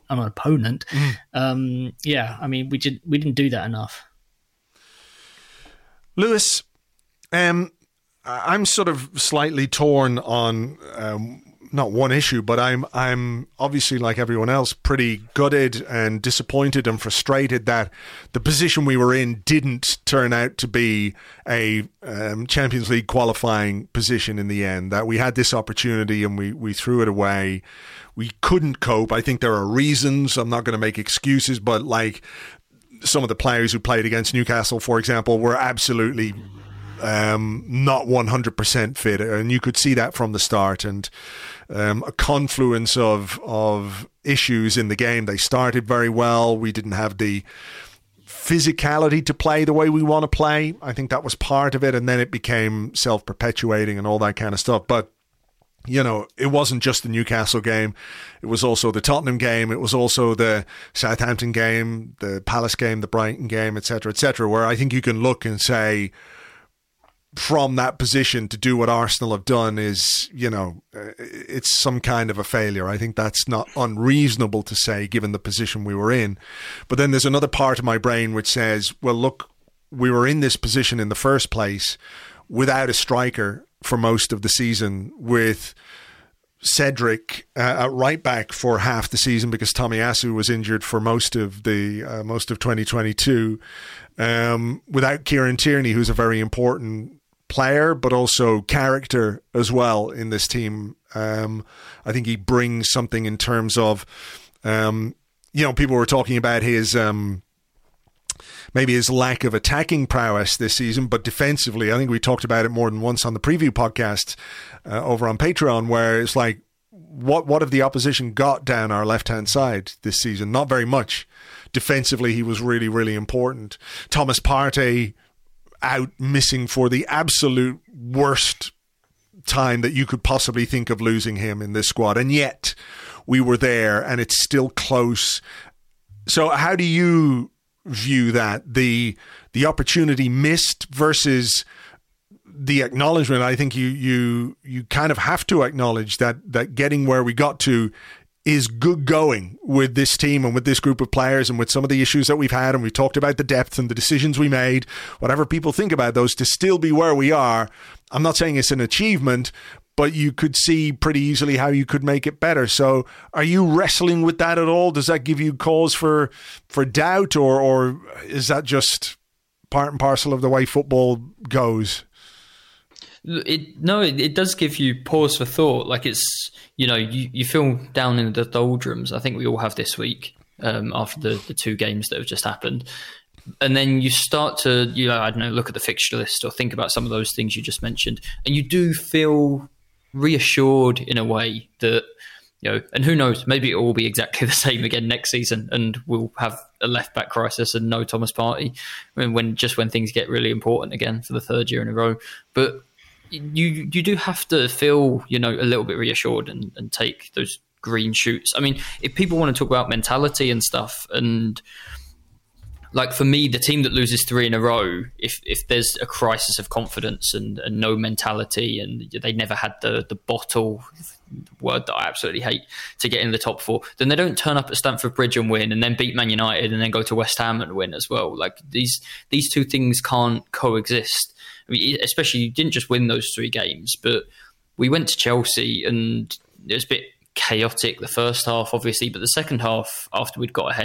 We didn't do that enough. Lewis, I'm sort of slightly torn on not one issue, but I'm obviously, like everyone else, pretty gutted and disappointed and frustrated that the position we were in didn't turn out to be a Champions League qualifying position in the end, that we had this opportunity and we threw it away. We couldn't cope. I think there are reasons. I'm not going to make excuses, but like some of the players who played against Newcastle, for example, were absolutely not 100% fit, and you could see that from the start, and a confluence of issues in the game. They started very well. We didn't have the physicality to play the way we want to play. I think that was part of it, and then it became self-perpetuating and all that kind of stuff. But it wasn't just the Newcastle game. It was also the Tottenham game. It was also the Southampton game, the Palace game, the Brighton game, etc., where I think you can look and say, from that position to do what Arsenal have done is, it's some kind of a failure. I think that's not unreasonable to say, given the position we were in. But then there's another part of my brain which says, well, look, we were in this position in the first place without a striker for most of the season, with Cedric at right back for half the season because Tomiyasu was injured for most of 2022, without Kieran Tierney, who's a very important player but also character as well in this team. I think he brings something in terms of people were talking about his maybe his lack of attacking prowess this season, but defensively, I think we talked about it more than once on the preview podcast over on Patreon, where it's like, what have the opposition got down our left-hand side this season? Not very much. Defensively, he was really, really important. Thomas Partey out missing for the absolute worst time that you could possibly think of losing him in this squad, and yet we were there and it's still close. So how do you view that, the opportunity missed versus the acknowledgement? I think you kind of have to acknowledge that getting where we got to is good going with this team and with this group of players and with some of the issues that we've had, and we talked about the depth and the decisions we made, whatever people think about those, to still be where we are. I'm not saying it's an achievement, but you could see pretty easily how you could make it better. So are you wrestling with that at all? Does that give you cause for doubt, or is that just part and parcel of the way football goes? It does give you pause for thought. Like, it's, you feel down in the doldrums. I think we all have this week after the two games that have just happened. And then you start to, look at the fixture list or think about some of those things you just mentioned. And you do feel reassured in a way that, and who knows, maybe it will be exactly the same again next season and we'll have a left-back crisis and no Thomas Partey when things get really important again for the third year in a row. But you do have to feel, a little bit reassured and take those green shoots. I mean, if people want to talk about mentality and stuff, and like for me, the team that loses 3 in a row, if there's a crisis of confidence and no mentality, and they never had the bottle, word that I absolutely hate, to get in the top 4, then they don't turn up at Stamford Bridge and win, and then beat Man United and then go to West Ham and win as well. Like, these two things can't coexist. I mean, especially, you didn't just win those 3 games, but we went to Chelsea and it was a bit chaotic the first half, obviously, but the second half, after we'd got ahead,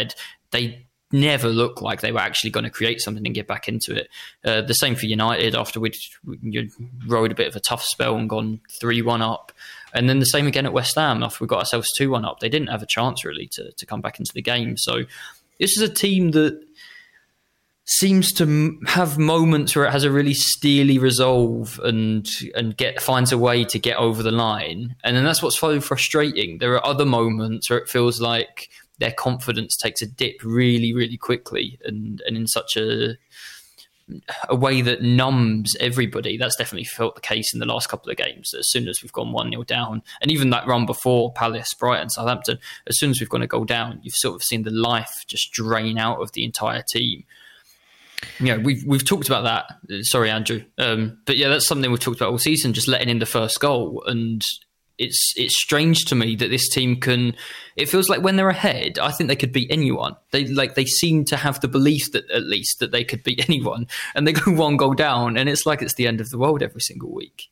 they never looked like they were actually going to create something and get back into it. The same for United after we rode a bit of a tough spell and gone 3-1 up. And then the same again at West Ham after we got ourselves 2-1 up. They didn't have a chance really to come back into the game. So this is a team that seems to have moments where it has a really steely resolve and finds a way to get over the line. And then that's what's so frustrating. There are other moments where it feels like their confidence takes a dip really, really quickly and in such a way that numbs everybody. That's definitely felt the case in the last couple of games. As soon as we've gone 1-0 down, and even that run before Palace, Brighton, Southampton, as soon as we've gone a goal down, you've sort of seen the life just drain out of the entire team. You know, we've talked about that. Sorry, Andrew. But yeah, that's something we've talked about all season, just letting in the first goal. And it's strange to me that this team can, it feels like when they're ahead, I think they could beat anyone. They seem to have the belief that at least that they could beat anyone, and they go 1 goal down and it's like it's the end of the world every single week.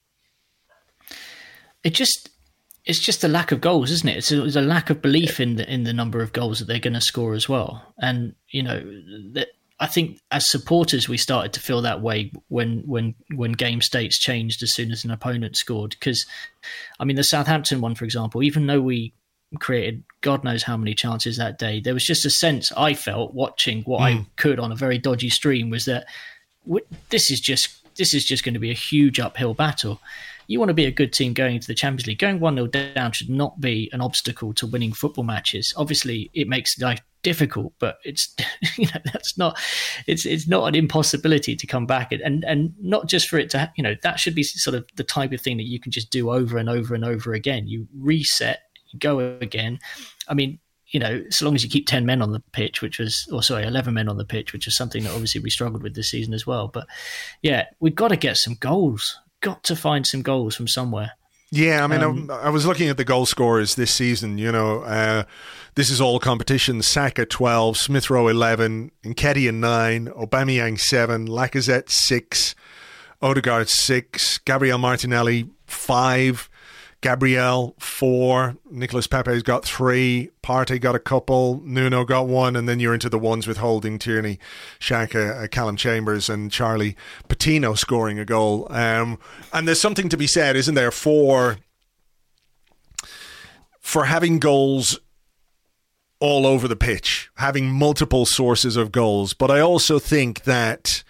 It's just a lack of goals, isn't it? It's a lack of belief in the number of goals that they're going to score as well. And, you know, I think as supporters, we started to feel that way when game states changed as soon as an opponent scored. Because, I mean, the Southampton one, for example, even though we created God knows how many chances that day, there was just a sense I felt watching what I could on a very dodgy stream was that this is just going to be a huge uphill battle. You want to be a good team going into the Champions League. Going 1-0 down should not be an obstacle to winning football matches. Obviously, it makes life difficult, but it's that's not it's not an impossibility to come back and not just for it to that should be sort of the type of thing that you can just do over and over and over again. You reset, you go again. I mean, so long as you keep 10 men on the pitch, 11 men on the pitch, which is something that obviously we struggled with this season as well. But yeah, we've got to get some goals. Got to find some goals from somewhere. Yeah, I mean, I was looking at the goal scorers this season. This is all competition. Saka 12, Smith Rowe 11, Nketiah 9, Aubameyang 7, Lacazette 6, Odegaard 6, Gabriel Martinelli 5, Gabriel 4, Nicolas Pepe's got 3, Partey got a couple, Nuno got 1, and then you're into the ones with Holding, Tierney, Xhaka, Callum Chambers, and Charlie Patino scoring a goal. And there's something to be said, isn't there, for having goals all over the pitch, having multiple sources of goals. But I also think that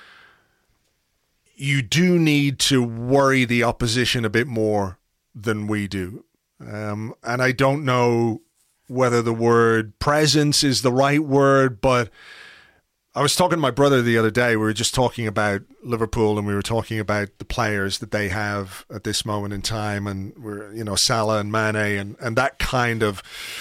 you do need to worry the opposition a bit more than we do. And I don't know whether the word presence is the right word, but I was talking to my brother the other day. We were just talking about Liverpool and we were talking about the players that they have at this moment in time, and we're, Salah and Mane and that kind of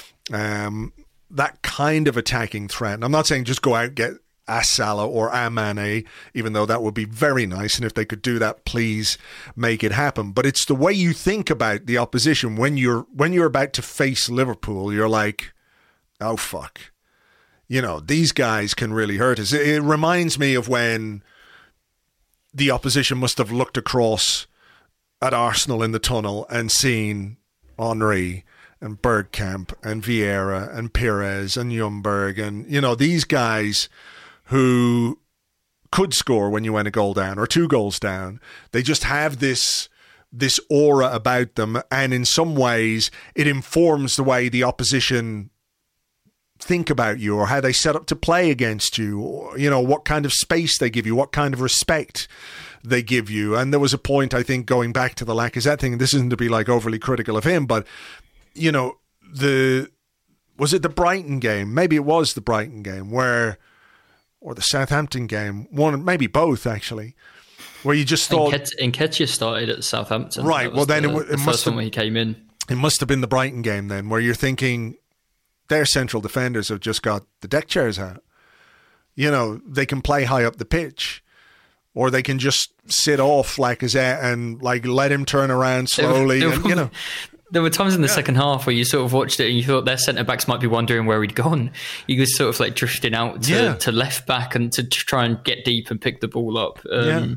attacking threat. And I'm not saying just go out and get a Salah or a Mane, even though that would be very nice. And if they could do that, please make it happen. But it's the way you think about the opposition when you're about to face Liverpool. You're like, oh, fuck. These guys can really hurt us. It reminds me of when the opposition must have looked across at Arsenal in the tunnel and seen Henry and Bergkamp and Vieira and Pires and Ljungberg and, these guys who could score when you went a goal down or 2 goals down. They just have this aura about them, and in some ways it informs the way the opposition think about you or how they set up to play against you, or, what kind of space they give you, what kind of respect they give you. And there was a point, I think, going back to the Lacazette thing, this isn't to be like overly critical of him, but was it the Brighton game? Maybe it was the Brighton game or the Southampton game, one, maybe both actually, where you just thought Nketiah started at Southampton, right? Well, then it must have when he came in. It must have been the Brighton game then, where you're thinking their central defenders have just got the deck chairs out. They can play high up the pitch, or they can just sit off Lacazette and let him turn around slowly. There were times in the second half where you sort of watched it and you thought their centre-backs might be wondering where he'd gone. He was sort of drifting out to left back and to try and get deep and pick the ball up.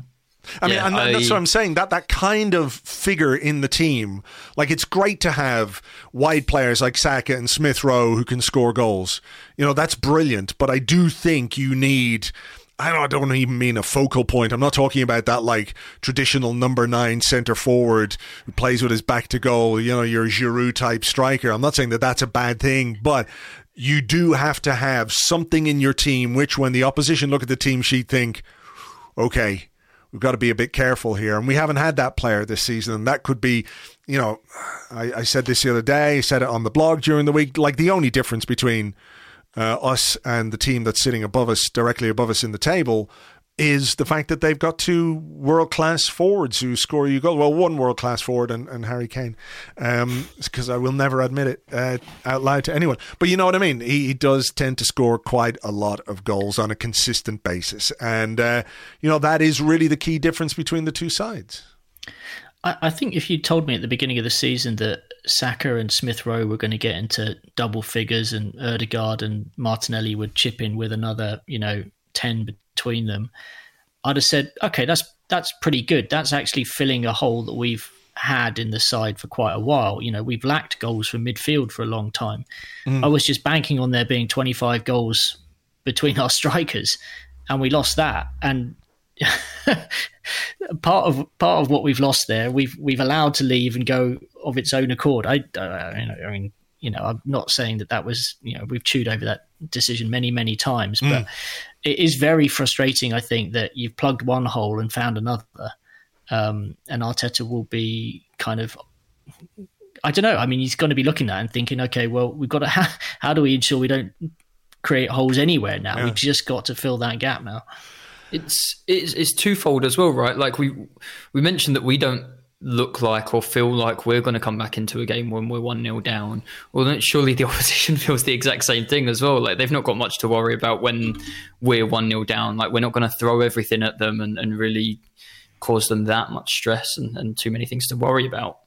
I mean, and that's what I'm saying, that kind of figure in the team, like it's great to have wide players like Saka and Smith Rowe who can score goals. You know, that's brilliant. But I do think you need, I don't even mean a focal point. I'm not talking about that like traditional number 9 centre forward who plays with his back to goal, you know, your Giroud type striker. I'm not saying that that's a bad thing, but you do have to have something in your team which when the opposition look at the team sheet think, okay, we've got to be a bit careful here. And we haven't had that player this season. And that could be, you know, I said this the other day, I said it on the blog during the week, like the only difference between us and the team that's sitting above us, directly above us in the table, is the fact that they've got 2 world-class forwards who score you goals. Well, 1 world-class forward and Harry Kane, because I will never admit it out loud to anyone. But you know what I mean? He does tend to score quite a lot of goals on a consistent basis. And, you know, that is really the key difference between the 2 sides. I think if you told me at the beginning of the season that Saka and Smith Rowe were going to get into double figures and Ødegaard and Martinelli would chip in with another, 10 between them, I'd have said, okay, that's pretty good. That's actually filling a hole that we've had in the side for quite a while. You know, we've lacked goals from midfield for a long time. I was just banking on there being 25 goals between our strikers, and we lost that. And part of what we've lost there, we've allowed to leave and go of its own accord. I'm not saying that was, we've chewed over that decision many, many times, but it is very frustrating, I think, that you've plugged one hole and found another. And Arteta will be kind of, I don't know. I mean, he's going to be looking at it and thinking, okay, well, we've got to, how do we ensure we don't create holes anywhere now? Yeah. We've just got to fill that gap now. It's twofold as well, right? Like we mentioned that we don't look like or feel like we're going to come back into a game when we're 1-0 down. Well, then surely the opposition feels the exact same thing as well. Like they've not got much to worry about when we're 1-0 down. Like we're not going to throw everything at them and really cause them that much stress and too many things to worry about.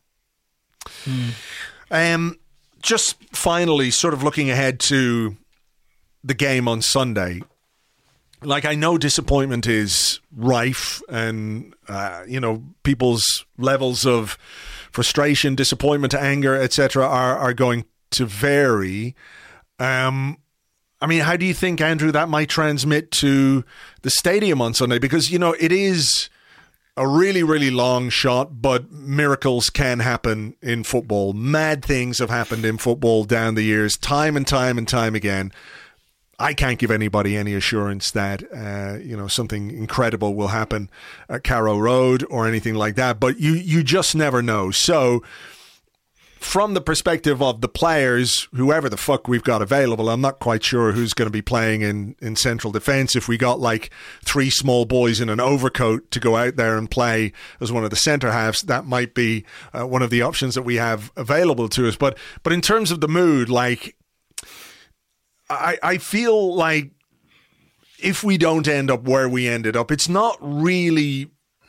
Just finally, sort of looking ahead to the game on Sunday. Like, I know disappointment is rife and, people's levels of frustration, disappointment, anger, etc. are going to vary. I mean, how do you think, Andrew, that might transmit to the stadium on Sunday? Because, it is a really, really long shot, but miracles can happen in football. Mad things have happened in football down the years, time and time and time again. I can't give anybody any assurance that, something incredible will happen at Carrow Road or anything like that, but you just never know. So from the perspective of the players, whoever the fuck we've got available, I'm not quite sure who's going to be playing in central defence. If we got like 3 small boys in an overcoat to go out there and play as one of the centre halves, that might be one of the options that we have available to us. But in terms of the mood, like, I feel like if we don't end up where we ended up, it's not really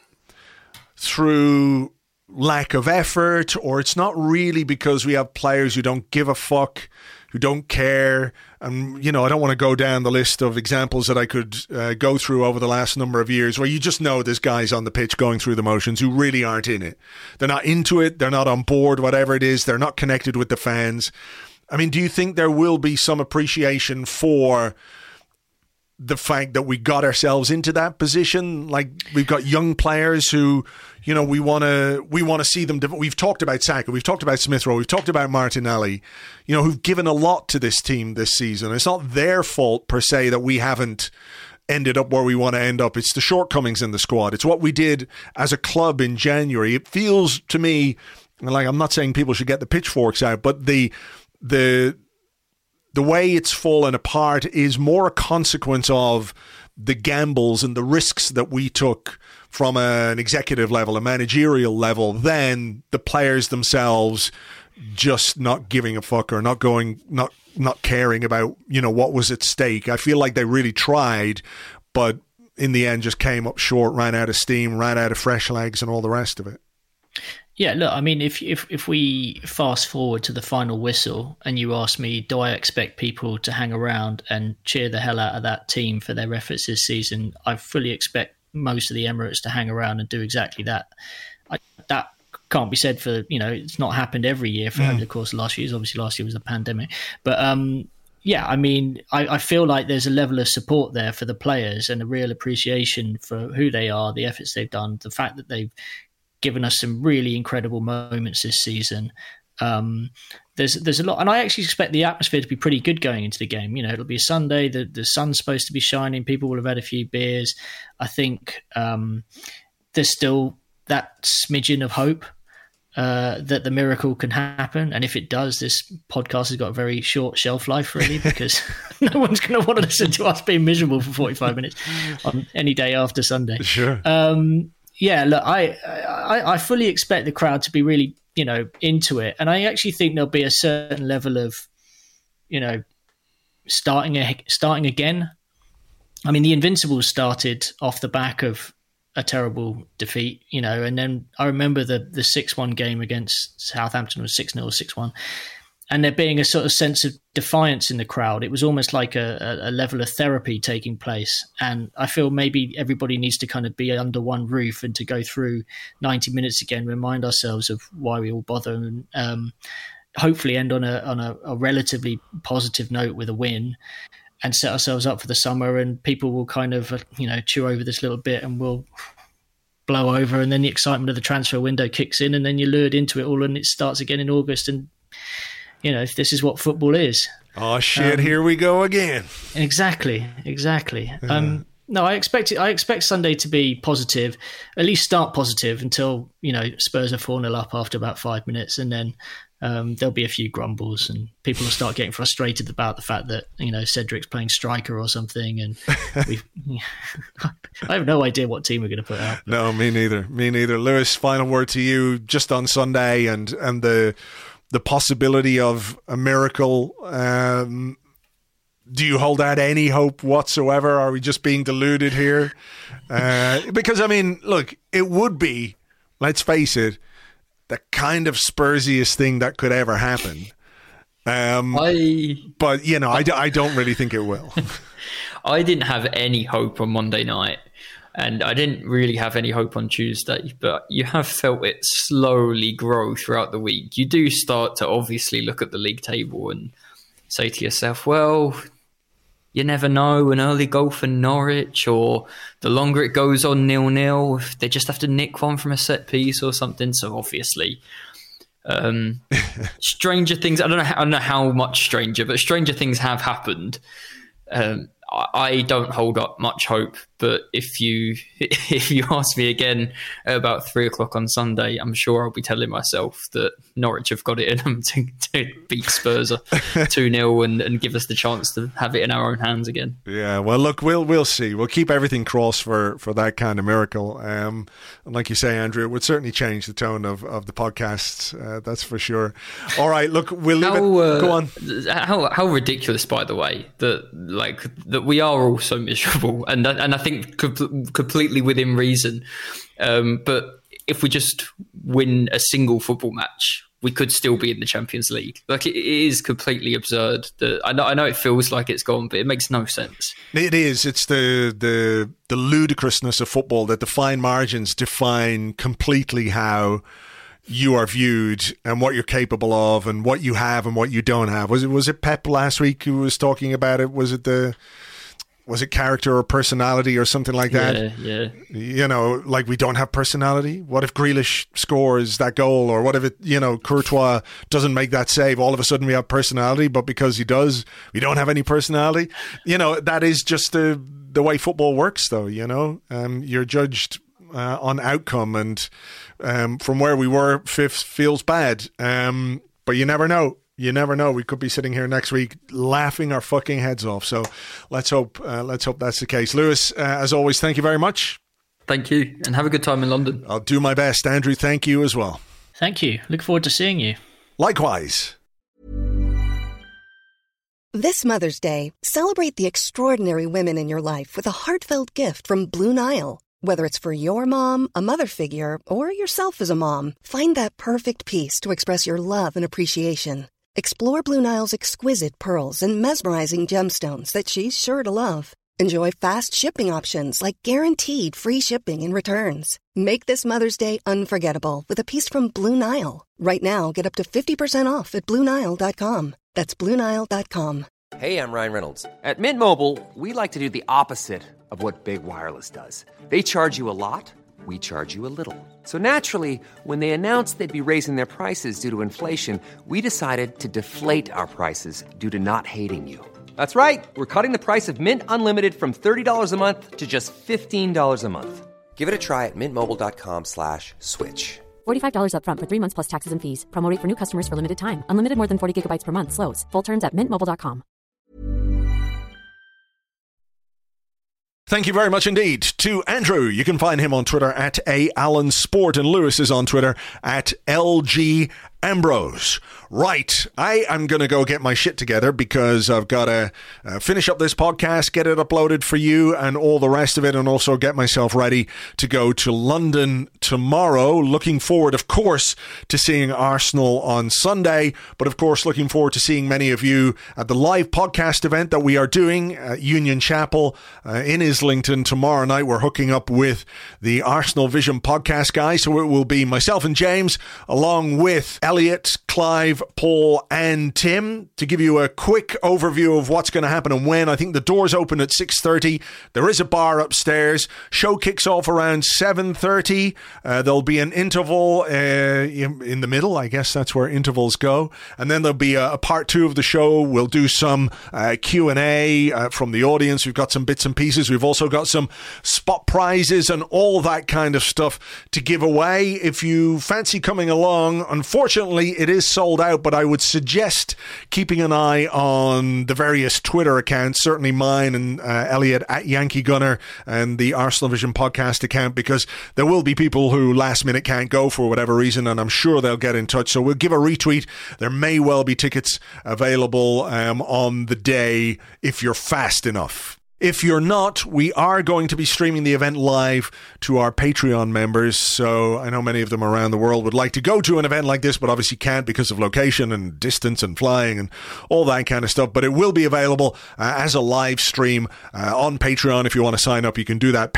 through lack of effort, or it's not really because we have players who don't give a fuck, who don't care. And, I don't want to go down the list of examples that I could go through over the last number of years where you just know there's guys on the pitch going through the motions who really aren't in it. They're not into it. They're not on board, whatever it is. They're not connected with the fans. I mean, do you think there will be some appreciation for the fact that we got ourselves into that position? Like, we've got young players who, we want to see them. We've talked about Saka, we've talked about Smith Rowe, we've talked about Martinelli, who've given a lot to this team this season. It's not their fault per se that we haven't ended up where we want to end up. It's the shortcomings in the squad. It's what we did as a club in January. It feels to me like, I'm not saying people should get the pitchforks out, but the way it's fallen apart is more a consequence of the gambles and the risks that we took from an executive level, a managerial level, than the players themselves just not giving a fuck or not caring about, what was at stake. I feel like they really tried, but in the end just came up short, ran out of steam, ran out of fresh legs and all the rest of it. Yeah, look, I mean, if we fast forward to the final whistle and you ask me, do I expect people to hang around and cheer the hell out of that team for their efforts this season? I fully expect most of the Emirates to hang around and do exactly that. That can't be said for, it's not happened every year over the course of last year. Obviously last year was the pandemic. But I feel like there's a level of support there for the players and a real appreciation for who they are, the efforts they've done, the fact that they've given us some really incredible moments this season. There's a lot, and I actually expect the atmosphere to be pretty good going into the game. It'll be a Sunday, the sun's supposed to be shining, people will have had a few beers. I think there's still that smidgen of hope that the miracle can happen. And if it does, this podcast has got a very short shelf life, really, because no one's going to want to listen to us being miserable for 45 minutes on any day after Sunday. Sure. Look, I fully expect the crowd to be really, into it. And I actually think there'll be a certain level of, starting again. I mean, the Invincibles started off the back of a terrible defeat, and then I remember the 6-1 game against Southampton was 6-0 or 6-1, and there being a sort of sense of defiance in the crowd. It was almost like a level of therapy taking place, and I feel maybe everybody needs to kind of be under one roof and to go through 90 minutes again, remind ourselves of why we all bother, and hopefully end on a relatively positive note with a win, and set ourselves up for the summer, and people will kind of, chew over this little bit and we'll blow over, and then the excitement of the transfer window kicks in, and then you're lured into it all, and it starts again in August, and, if this is what football is. Oh, shit, here we go again. Exactly. No, I expect Sunday to be positive, at least start positive until, Spurs are 4-0 up after about 5 minutes, and then there'll be a few grumbles and people will start getting frustrated about the fact that, Cedric's playing striker or something. And I have no idea what team we're going to put out. No, me neither. Lewis, final word to you just on Sunday and the possibility of a miracle. Do you hold out any hope whatsoever? Are we just being deluded here? Because, look, it would be, let's face it, the kind of Spursiest thing that could ever happen. But, I don't really think it will. I didn't have any hope on Monday night, and I didn't really have any hope on Tuesday, but you have felt it slowly grow throughout the week. You do start to obviously look at the league table and say to yourself, well, you never know, an early goal for Norwich, or the longer it goes on 0-0, if they just have to nick one from a set piece or something. So obviously, stranger things, I don't know how much stranger, but stranger things have happened. I don't hold up much hope, but if you ask me again about 3:00 on Sunday, I'm sure I'll be telling myself that Norwich have got it in them to beat Spurs 2-0 and give us the chance to have it in our own hands again. Yeah, well, look, we'll see. We'll keep everything crossed for that kind of miracle. And like you say, Andrew, it would certainly change the tone of the podcast. That's for sure. All right, look, we'll leave it. Go on. How ridiculous, by the way, that we are all so miserable, and I think completely within reason. But if we just win a single football match, we could still be in the Champions League. Like, it is completely absurd. I know it feels like it's gone, but it makes no sense. It is. It's the ludicrousness of football, that the fine margins define completely how you are viewed and what you're capable of and what you have and what you don't have. Was it Pep last week who was talking about it? Was it character or personality or something like that? Yeah. Like, we don't have personality. What if Grealish scores that goal? Or what if Courtois doesn't make that save? All of a sudden we have personality, but because he does, we don't have any personality. That is just the way football works, though. You're judged on outcome, and from where we were, fifth feels bad. But you never know. We could be sitting here next week laughing our fucking heads off. So let's hope that's the case. Lewis, as always, thank you very much. Thank you, and have a good time in London. I'll do my best. Andrew, thank you as well. Thank you. Look forward to seeing you. Likewise. This Mother's Day, celebrate the extraordinary women in your life with a heartfelt gift from Blue Nile. Whether it's for your mom, a mother figure, or yourself as a mom, find that perfect piece to express your love and appreciation. Explore Blue Nile's exquisite pearls and mesmerizing gemstones that she's sure to love. Enjoy fast shipping options like guaranteed free shipping and returns. Make this Mother's Day unforgettable with a piece from Blue Nile. Right now, get up to 50% off at BlueNile.com. That's BlueNile.com. Hey, I'm Ryan Reynolds. At Mint Mobile, we like to do the opposite of what Big Wireless does. They charge you a lot, we charge you a little. So naturally, when they announced they'd be raising their prices due to inflation, we decided to deflate our prices due to not hating you. That's right. We're cutting the price of Mint Unlimited from $30 a month to just $15 a month. Give it a try at mintmobile.com/switch. $45 up front for 3 months plus taxes and fees. Promo rate for new customers for limited time. Unlimited more than 40 gigabytes per month. Slows full terms at mintmobile.com. Thank you very much indeed to Andrew. You can find him on Twitter at @AllenSport, and Lewis is on Twitter at LG Ambrose. Right, I am going to go get my shit together because I've got to finish up this podcast, get it uploaded for you and all the rest of it, and also get myself ready to go to London tomorrow. Looking forward, of course, to seeing Arsenal on Sunday, but of course looking forward to seeing many of you at the live podcast event that we are doing at Union Chapel in Islington tomorrow night. We're hooking up with the Arsenal Vision podcast guys, so it will be myself and James, along with Elliot, Clive, Paul and Tim, to give you a quick overview of what's going to happen and when. I think the doors open at 6:30. There is a bar upstairs. Show kicks off around 7:30. There'll be an interval in the middle. I guess that's where intervals go. And then there'll be a part two of the show. We'll do some Q&A from the audience. We've got some bits and pieces. We've also got some spot prizes and all that kind of stuff to give away. If you fancy coming along, unfortunately, it is sold out, but I would suggest keeping an eye on the various Twitter accounts, certainly mine and Elliot at Yankee Gunner and the Arsenal Vision podcast account, because there will be people who last minute can't go for whatever reason, and I'm sure they'll get in touch. So we'll give a retweet. There may well be tickets available on the day if you're fast enough. If you're not, we are going to be streaming the event live to our Patreon members. So I know many of them around the world would like to go to an event like this, but obviously can't because of location and distance and flying and all that kind of stuff. But it will be available as a live stream on Patreon. If you want to sign up, you can do that.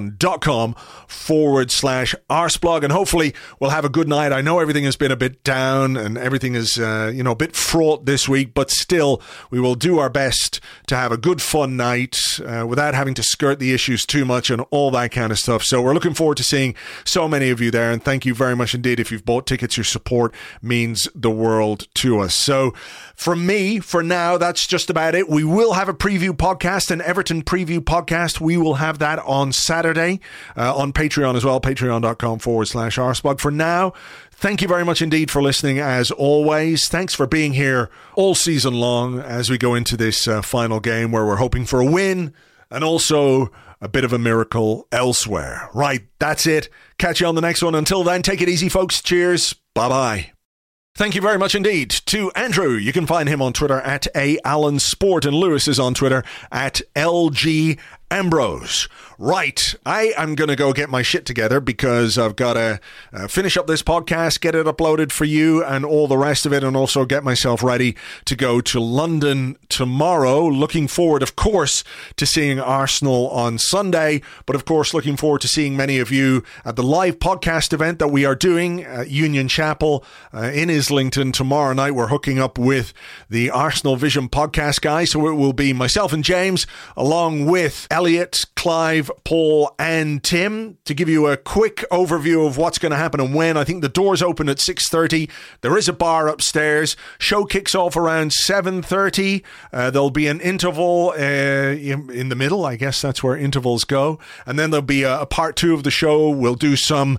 Patreon.com/Arsblog. And hopefully we'll have a good night. I know everything has been a bit down and everything is, a bit fraught this week, but still we will do our best to have a good, fun night. Without having to skirt the issues too much and all that kind of stuff. So we're looking forward to seeing so many of you there, and thank you very much indeed. If you've bought tickets, your support means the world to us. So from me, for now, that's just about it. We will have a preview podcast, an Everton preview podcast. We will have that on Saturday on Patreon as well, patreon.com/Arsblog. For now, thank you very much indeed for listening, as always. Thanks for being here all season long as we go into this final game where we're hoping for a win and also a bit of a miracle elsewhere. Right, that's it. Catch you on the next one. Until then, take it easy, folks. Cheers. Bye-bye. Thank you very much indeed to Andrew. You can find him on Twitter at @AllenSport, and Lewis is on Twitter at LG Ambrose. Right, I am going to go get my shit together because I've got to finish up this podcast, get it uploaded for you and all the rest of it, and also get myself ready to go to London tomorrow. Looking forward, of course, to seeing Arsenal on Sunday, but of course looking forward to seeing many of you at the live podcast event that we are doing at Union Chapel in Islington tomorrow night. We're hooking up with the Arsenal Vision podcast guys, so it will be myself and James, along with Elliot, Clive, Paul and Tim, to give you a quick overview of what's going to happen and when. I think the doors open at 6:30. There is a bar upstairs. Show kicks off around 7:30. There'll be an interval in the middle. I guess that's where intervals go. And then there'll be a part two of the show. We'll do some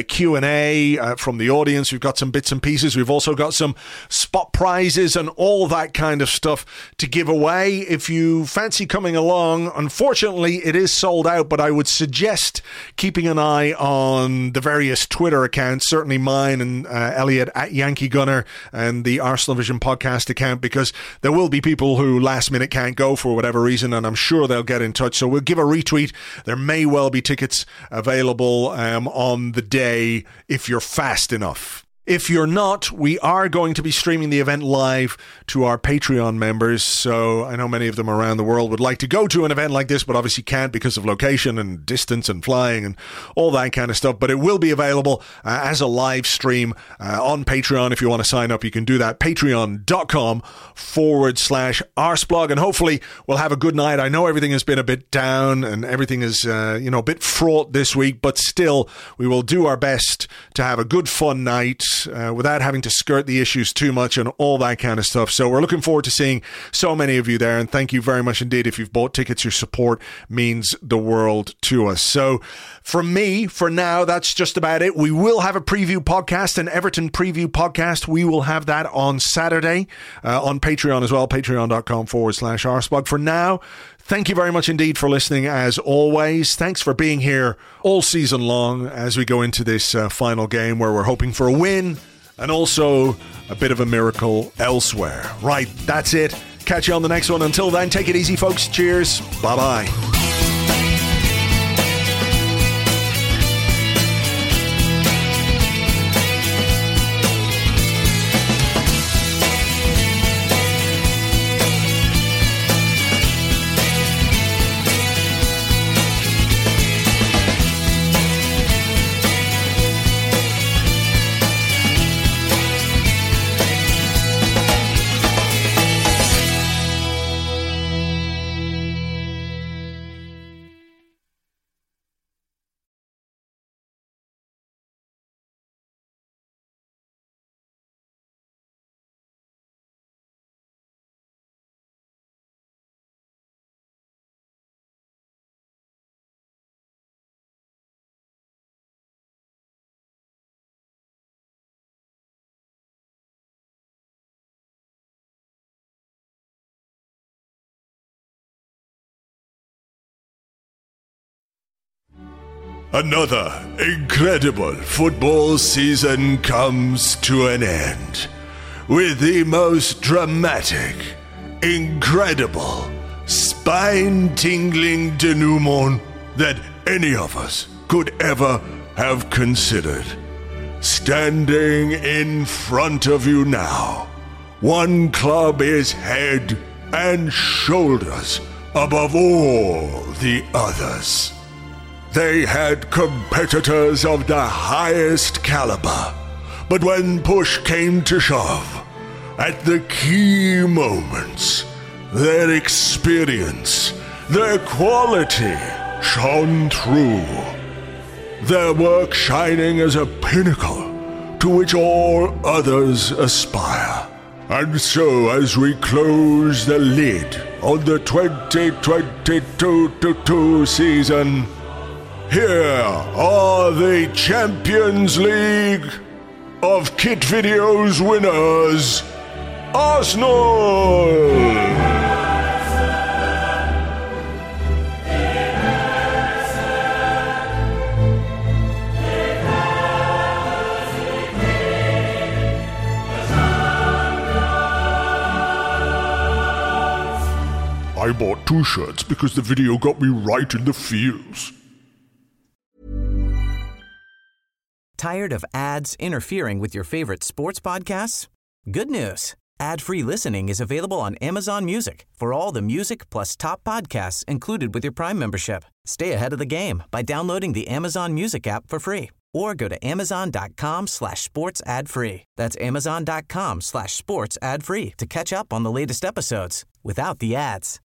Q&A from the audience. We've got some bits and pieces. We've also got some spot prizes and all that kind of stuff to give away. If you fancy coming along, unfortunately, it is sold out, but I would suggest keeping an eye on the various Twitter accounts, certainly mine and Elliot at Yankee Gunner and the Arsenal Vision podcast account, because there will be people who last minute can't go for whatever reason, and I'm sure they'll get in touch. So we'll give a retweet. There may well be tickets available on the day if you're fast enough. If you're not, we are going to be streaming the event live to our Patreon members. So I know many of them around the world would like to go to an event like this, but obviously can't because of location and distance and flying and all that kind of stuff. But it will be available as a live stream on Patreon. If you want to sign up, you can do that. Patreon.com/Arsblog. And hopefully we'll have a good night. I know everything has been a bit down and everything is, a bit fraught this week, but still we will do our best to have a good fun night without having to skirt the issues too much and all that kind of stuff. So we're looking forward to seeing so many of you there, and thank you very much indeed. If you've bought tickets, your support means the world to us. So from me, for now, that's just about it. We will have a preview podcast, an Everton preview podcast. We will have that on Saturday on Patreon as well, patreon.com/Arsblog. For now, thank you very much indeed for listening, as always. Thanks for being here all season long as we go into this final game where we're hoping for a win and also a bit of a miracle elsewhere. Right, that's it. Catch you on the next one. Until then, take it easy, folks. Cheers. Bye-bye. Another incredible football season comes to an end with the most dramatic, incredible, spine-tingling denouement that any of us could ever have considered. Standing in front of you now, one club is head and shoulders above all the others. They had competitors of the highest caliber, but when push came to shove, at the key moments, their experience, their quality shone through, their work shining as a pinnacle to which all others aspire. And so, as we close the lid on the 2022 season, here are the Champions League of Kit Videos winners, Arsenal! I bought 2 shirts because the video got me right in the feels. Tired of ads interfering with your favorite sports podcasts? Good news. Ad-free listening is available on Amazon Music for all the music plus top podcasts included with your Prime membership. Stay ahead of the game by downloading the Amazon Music app for free or go to amazon.com/sports ad free. That's amazon.com/sports ad free to catch up on the latest episodes without the ads.